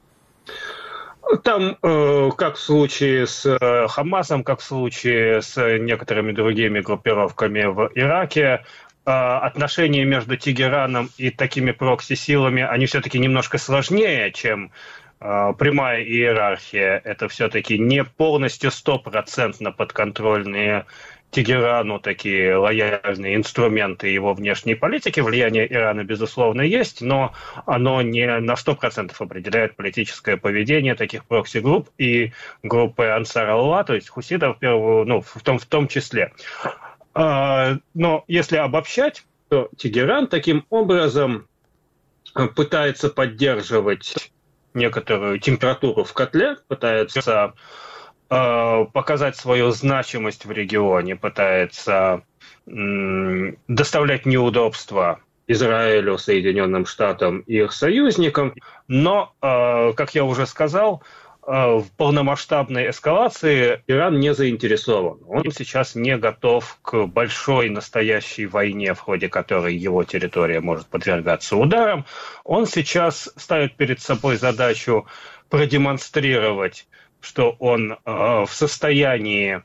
Там, как в случае с Хамасом, как в случае с некоторыми другими группировками в Ираке, отношения между Тегераном и такими прокси-силами, они все-таки немножко сложнее, чем прямая иерархия. Это все-таки не полностью 100% подконтрольные Тегерану такие лояльные инструменты его внешней политики. Влияние Ирана, безусловно, есть, но оно не на 100% определяет политическое поведение таких прокси-групп и группы Ансар Аллах, то есть хуситов в том числе. Но если обобщать, то Тегеран таким образом пытается поддерживать некоторую температуру в котле, пытается показать свою значимость в регионе, пытается доставлять неудобства Израилю, Соединенным Штатам и их союзникам. Но, как я уже сказал, в полномасштабной эскалации Иран не заинтересован. Он сейчас не готов к большой настоящей войне, в ходе которой его территория может подвергаться ударам. Он сейчас ставит перед собой задачу продемонстрировать, что он в состоянии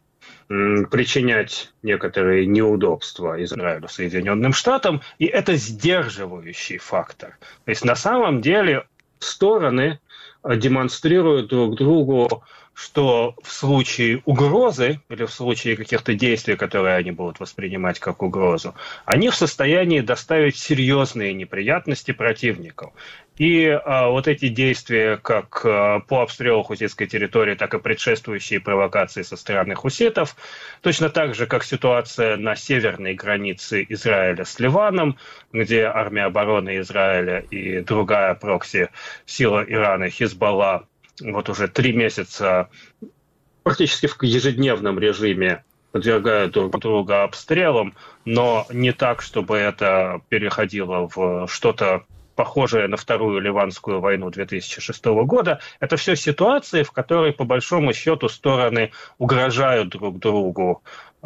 причинять некоторые неудобства Израилю, Соединенным Штатам, и это сдерживающий фактор. То есть на самом деле стороны демонстрируют друг другу, что в случае угрозы или в случае каких-то действий, которые они будут воспринимать как угрозу, они в состоянии доставить серьезные неприятности противникам. И вот эти действия, как по обстрелу хуситской территории, так и предшествующие провокации со стороны хуситов, точно так же, как ситуация на северной границе Израиля с Ливаном, где армия обороны Израиля и другая прокси-сила Ирана, Хизбалла, вот уже 3 месяца практически в ежедневном режиме подвергают друг друга обстрелам, но не так, чтобы это переходило в что-то похожее на Вторую Ливанскую войну 2006 года. Это все ситуации, в которой, по большому счету, стороны угрожают друг другу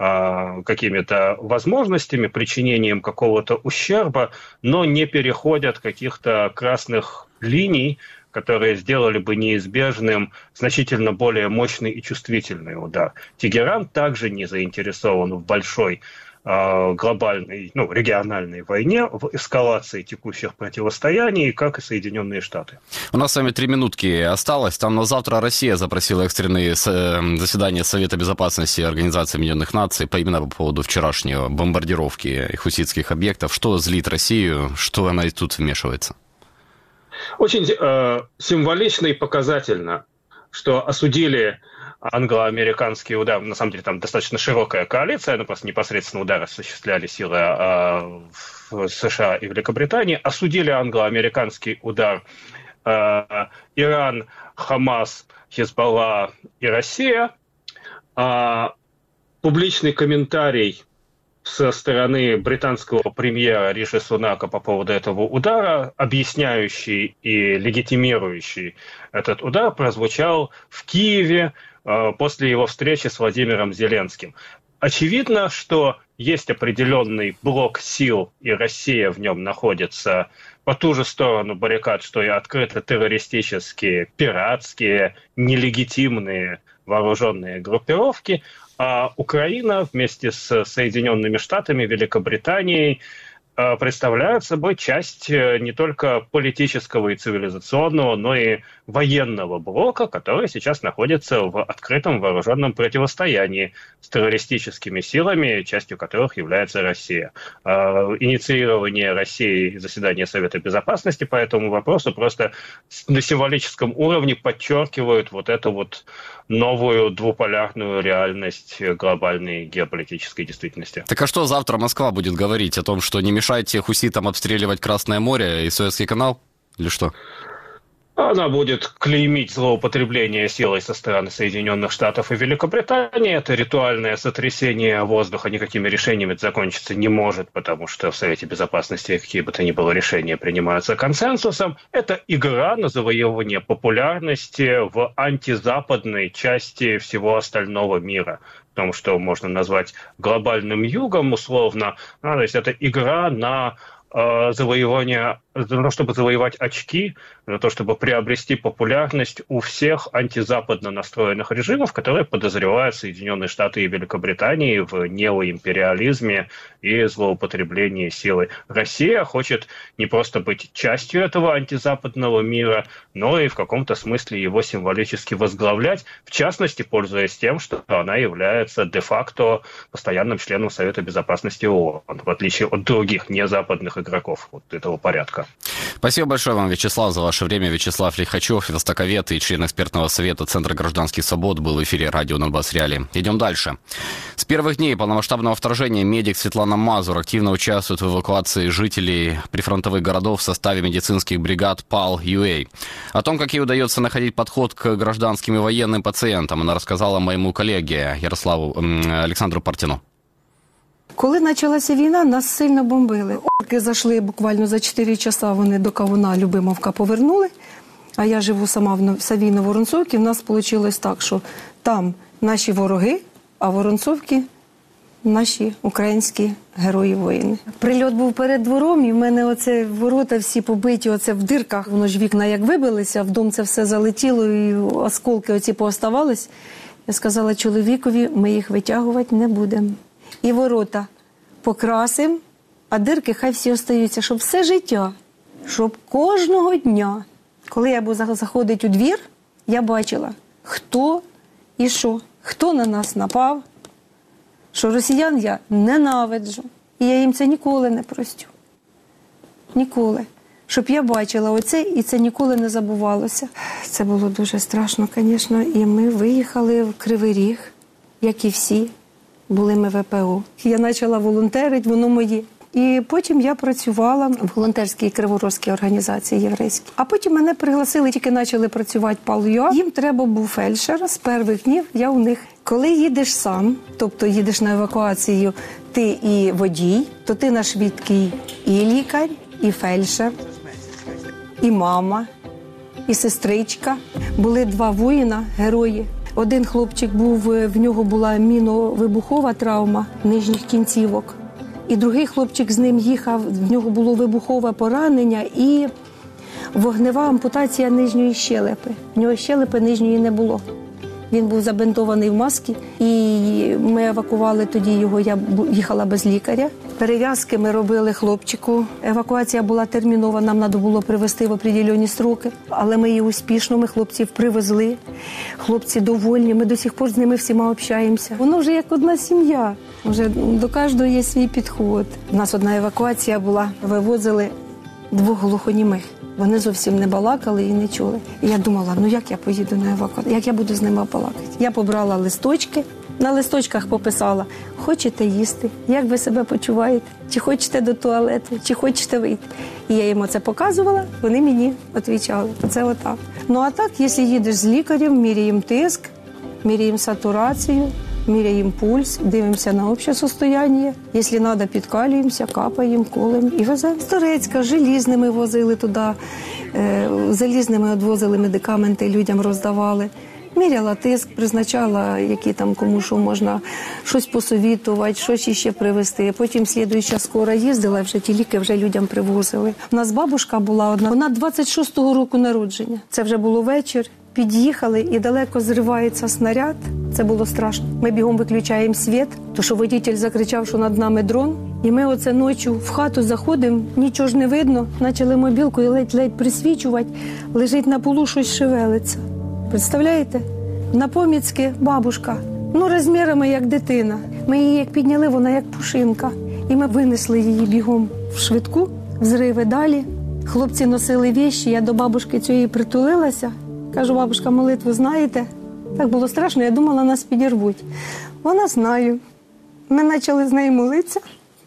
какими-то возможностями, причинением какого-то ущерба, но не переходят каких-то красных линий, которые сделали бы неизбежным значительно более мощный и чувствительный удар. Тегеран также не заинтересован в большой глобальной, региональной войне, в эскалации текущих противостояний, как и Соединенные Штаты. У нас с вами 3 минутки осталось. Там на завтра Россия запросила экстренные заседания Совета Безопасности Организации Объединенных Наций именно по поводу вчерашней бомбардировки хуситских объектов. Что злит Россию? Что она тут вмешивается? Очень символично и показательно, что осудили англо-американский удар. На самом деле там достаточно широкая коалиция, но просто непосредственно удары осуществляли силы в США и Великобритании. Осудили англо-американский удар Иран, Хамас, Хизбалла и Россия. Публичный комментарий со стороны британского премьера Риши Сунака по поводу этого удара, объясняющий и легитимирующий этот удар, прозвучал в Киеве после его встречи с Владимиром Зеленским. Очевидно, что есть определенный блок сил, и Россия в нем находится по ту же сторону баррикад, что и открыто террористические, пиратские, нелегитимные вооруженные группировки, а Украина вместе с Соединенными Штатами, Великобританией представляют собой часть не только политического и цивилизационного, но и военного блока, который сейчас находится в открытом вооруженном противостоянии с террористическими силами, частью которых является Россия. Инициирование России заседания Совета Безопасности по этому вопросу просто на символическом уровне подчеркивают вот эту вот новую двуполярную реальность глобальной геополитической действительности. Так а что завтра Москва будет говорить? О том, что не мешайте хуситам обстреливать Красное море и Суэцкий канал? Или что? Она будет клеймить злоупотребление силой со стороны Соединенных Штатов и Великобритании. Это ритуальное сотрясение воздуха никакими решениями закончиться не может, потому что в Совете Безопасности какие бы то ни было решения принимаются консенсусом. Это игра на завоевывание популярности в антизападной части всего остального мира. В том, что можно назвать глобальным югом условно. То есть это игра на завоевание, чтобы завоевать очки, для того, чтобы приобрести популярность у всех антизападно настроенных режимов, которые подозревают Соединенные Штаты и Великобритании в неоимпериализме и злоупотреблении силой. Россия хочет не просто быть частью этого антизападного мира, но и в каком-то смысле его символически возглавлять, в частности, пользуясь тем, что она является де-факто постоянным членом Совета Безопасности ООН, в отличие от других незападных игроков вот этого порядка. Спасибо большое вам, Вячеслав, за ваше время. Вячеслав Лихачев, востоковед и член экспертного совета Центра гражданских свобод, был в эфире радио «Донбасс Реалии». Идем дальше. С первых дней полномасштабного вторжения медик Светлана Мазур активно участвует в эвакуации жителей прифронтовых городов в составе медицинских бригад ПАЛ-ЮА. О том, как ей удается находить подход к гражданским и военным пациентам, она рассказала моему коллеге Александру Партину. Коли почалася війна, нас сильно бомбили. Орки зайшли буквально за 4 часа, вони до Кавуна, Любимовка повернули. А я живу сама в Савій на Воронцовці. У нас вийшло так, що там наші вороги, а в Воронцовці наші українські герої-воїни. Прильот був перед двором, і в мене оце ворота всі побиті, оце в дирках. Воно ж вікна як вибилися, в дом це все залетіло, і осколки оці пооставались. Я сказала чоловікові, ми їх витягувати не будемо. І ворота покрасимо, а дирки хай всі остаються, щоб все життя, щоб кожного дня, коли я буду заходити у двір, я бачила, хто і що, хто на нас напав, що росіян я ненавиджу, і я їм це ніколи не простю. Ніколи. Щоб я бачила оце, і це ніколи не забувалося. Це було дуже страшно, звісно, і ми виїхали в Кривий Ріг, як і всі. Були ми ВПО. Я почала волонтерити, воно моє. І потім я працювала в волонтерській криворізькій організації єврейській. А потім мене пригласили, тільки почали працювати ПАЛ-ЮА. Їм треба був фельдшер. З перших днів я у них. Коли їдеш сам, тобто їдеш на евакуацію, ти і водій, то ти на швидкій і лікар, і фельдшер, і мама, і сестричка. Були 2 воїна, герої. Один хлопчик був, в нього була міновибухова травма нижніх кінцівок. І другий хлопчик з ним їхав, в нього було вибухове поранення і вогнева ампутація нижньої щелепи. В нього щелепи нижньої не було. Він був забинтований в масці, і ми евакували тоді його, я їхала без лікаря. Перев'язки ми робили хлопчику. Евакуація була термінова, нам треба було привезти в определені строки, але ми її успішно, ми хлопців привезли. Хлопці довольні, ми до сих пор з ними всіма общаємося. Воно вже як одна сім'я, вже до кожного є свій підход. У нас одна евакуація була, вивозили 2 глухонімих. Вони зовсім не балакали і не чули. І я думала, як я поїду на евакуацію, як я буду з ними балакати. Я побрала листочки, на листочках пописала, хочете їсти, як ви себе почуваєте, чи хочете до туалету, чи хочете вийти. І я їм це показувала, вони мені відповідали. Це отак. А так, якщо їдеш з лікарем, міряємо тиск, міряємо сатурацію, міряємо пульс, дивимося на общее состояние. Якщо треба, підкалюємося, капаємо, колемо і веземо. З Торецька желізними возили туди, залізними відвозили медикаменти, людям роздавали. Міряла тиск, призначала, які там кому що можна щось посовітувати, щось іще привезти. Потім слідуюча скора їздила, вже ті ліки вже людям привозили. У нас бабушка була одна, вона 26-го року народження. Це вже було вечір. Під'їхали і далеко зривається снаряд. Це було страшно. Ми бігом виключаємо світ, тому що водитель закричав, що над нами дрон. І ми оце ночі в хату заходимо, нічого ж не видно. Почали мобілкою ледь-ледь присвічувати. Лежить на полу, щось шевелиться. Представляєте? Напоміцьки бабушка. Розмірами як дитина. Ми її як підняли, вона як пушинка. І ми винесли її бігом в швидку, взриви далі. Хлопці носили віші, я до бабушки цієї притулилася. Кажу, бабушка, молитву знаєте? Так було страшно, я думала, нас підірвуть. Вона знаю. Ми почали з нею молитися.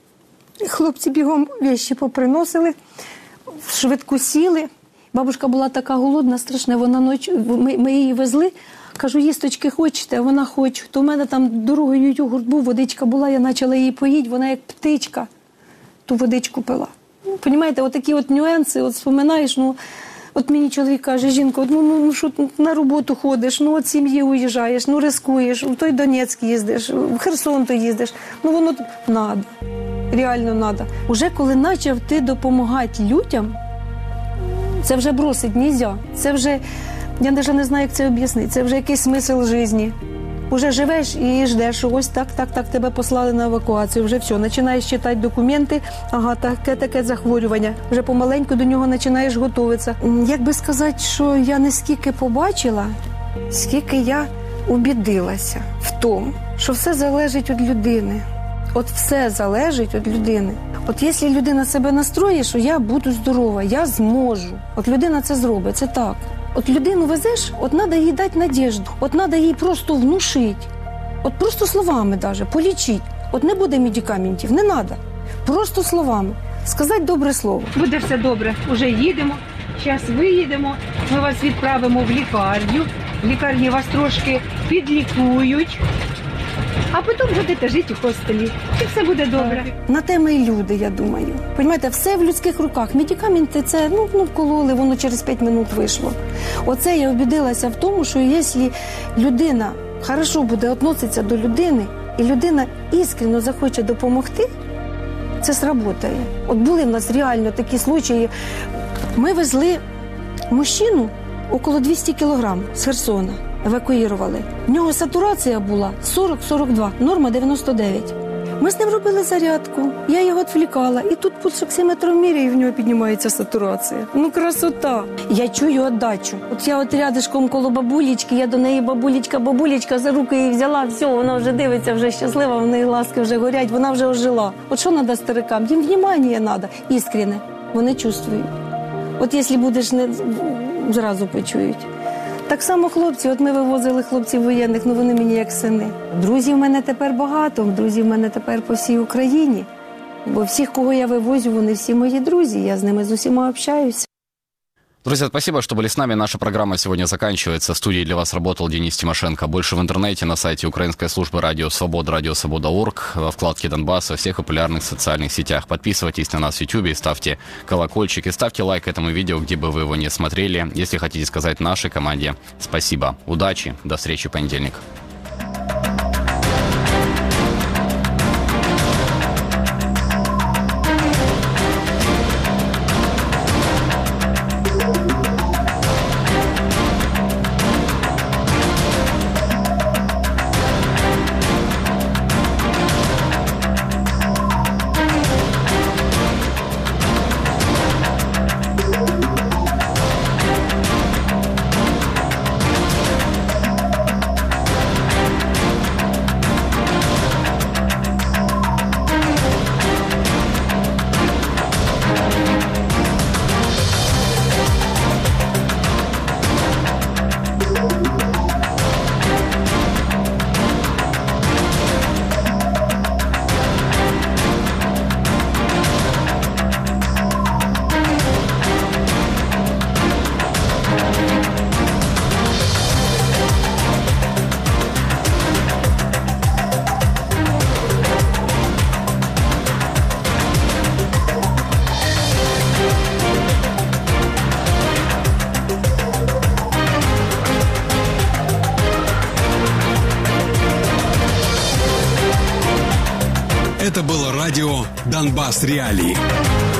Хлопці бігом віші поприносили, в швидку сіли. Бабушка була така голодна, страшна, вона ночі, ми її везли. Кажу, їсточки хочете? А вона хоче. То в мене там дорогою йогурт був, водичка була, я почала її поїти, вона як птичка ту водичку пила. Понімаєте, отакі нюанси, вспоминаєш, от мені чоловік каже, жінко, що на роботу ходиш, от сім'ї уїжджаєш, рискуєш, в той Донецьк їздиш, в Херсон то їздиш, воно треба, реально треба. Уже коли почав ти допомагати людям, це вже бросить нельзя, це вже, я навіть не знаю, як це об'яснити, це вже якийсь смисл життя. Уже живеш і ждеш, що ось так, тебе послали на евакуацію, вже все, починаєш читати документи, ага, таке захворювання, вже помаленьку до нього починаєш готуватися. Як би сказати, що я не скільки побачила, скільки я убідилася в тому, що все залежить від людини. От все залежить від людини. От якщо людина себе настроїть, що я буду здорова, я зможу. От людина це зробить, це так. От людину везеш, от треба їй дати надіжду, от треба їй просто внушити, от просто словами даже, полічити. От не буде медикаментів, не треба, просто словами. Сказати добре слово. Буде все добре, уже їдемо, зараз виїдемо, ми вас відправимо в лікарню, в лікарні вас трошки підлікують, а потім будете жити в хостелі, і все буде добре. На те ми і люди, я думаю. Понімаєте, все в людських руках. Медикаменти це, вкололи, воно через 5 минут вийшло. Оце я убедилася в тому, що якщо людина хорошо буде відноситися до людини, і людина іскренне захоче допомогти, це сработає. От були в нас реально такі случаї. Ми везли мужчину около 200 кілограм з Херсона. Евакуювали. В нього сатурація була 40-42, норма 99. Ми з ним робили зарядку, я його відвлікала, і тут під оксиметром міряю, і в нього піднімається сатурація. Красота! Я чую віддачу. От я рядишком коло бабулечки, я до неї бабулечка за руку її взяла, все, вона вже дивиться, вже щаслива, в неї глазки вже горять, вона вже ожила. От що треба старикам? Їм внимання треба, іскренне, вони чувствують. От якщо будеш, зразу почують. Так само хлопці, от ми вивозили хлопців воєнних, вони мені як сини. Друзів в мене тепер багато, друзів в мене тепер по всій Україні. Бо всіх, кого я вивозю, вони всі мої друзі, я з ними з усіма общаюся. Друзья, спасибо, что были с нами. Наша программа сегодня заканчивается. В студии для вас работал Денис Тимошенко. Больше в интернете на сайте украинской службы Радио Свобода, радиосвобода.орг, во вкладке Донбасс, во всех популярных социальных сетях. Подписывайтесь на нас в YouTube, ставьте колокольчик и ставьте лайк этому видео, где бы вы его не смотрели. Если хотите сказать нашей команде спасибо. Удачи, до встречи в понедельник. Донбас Реалії.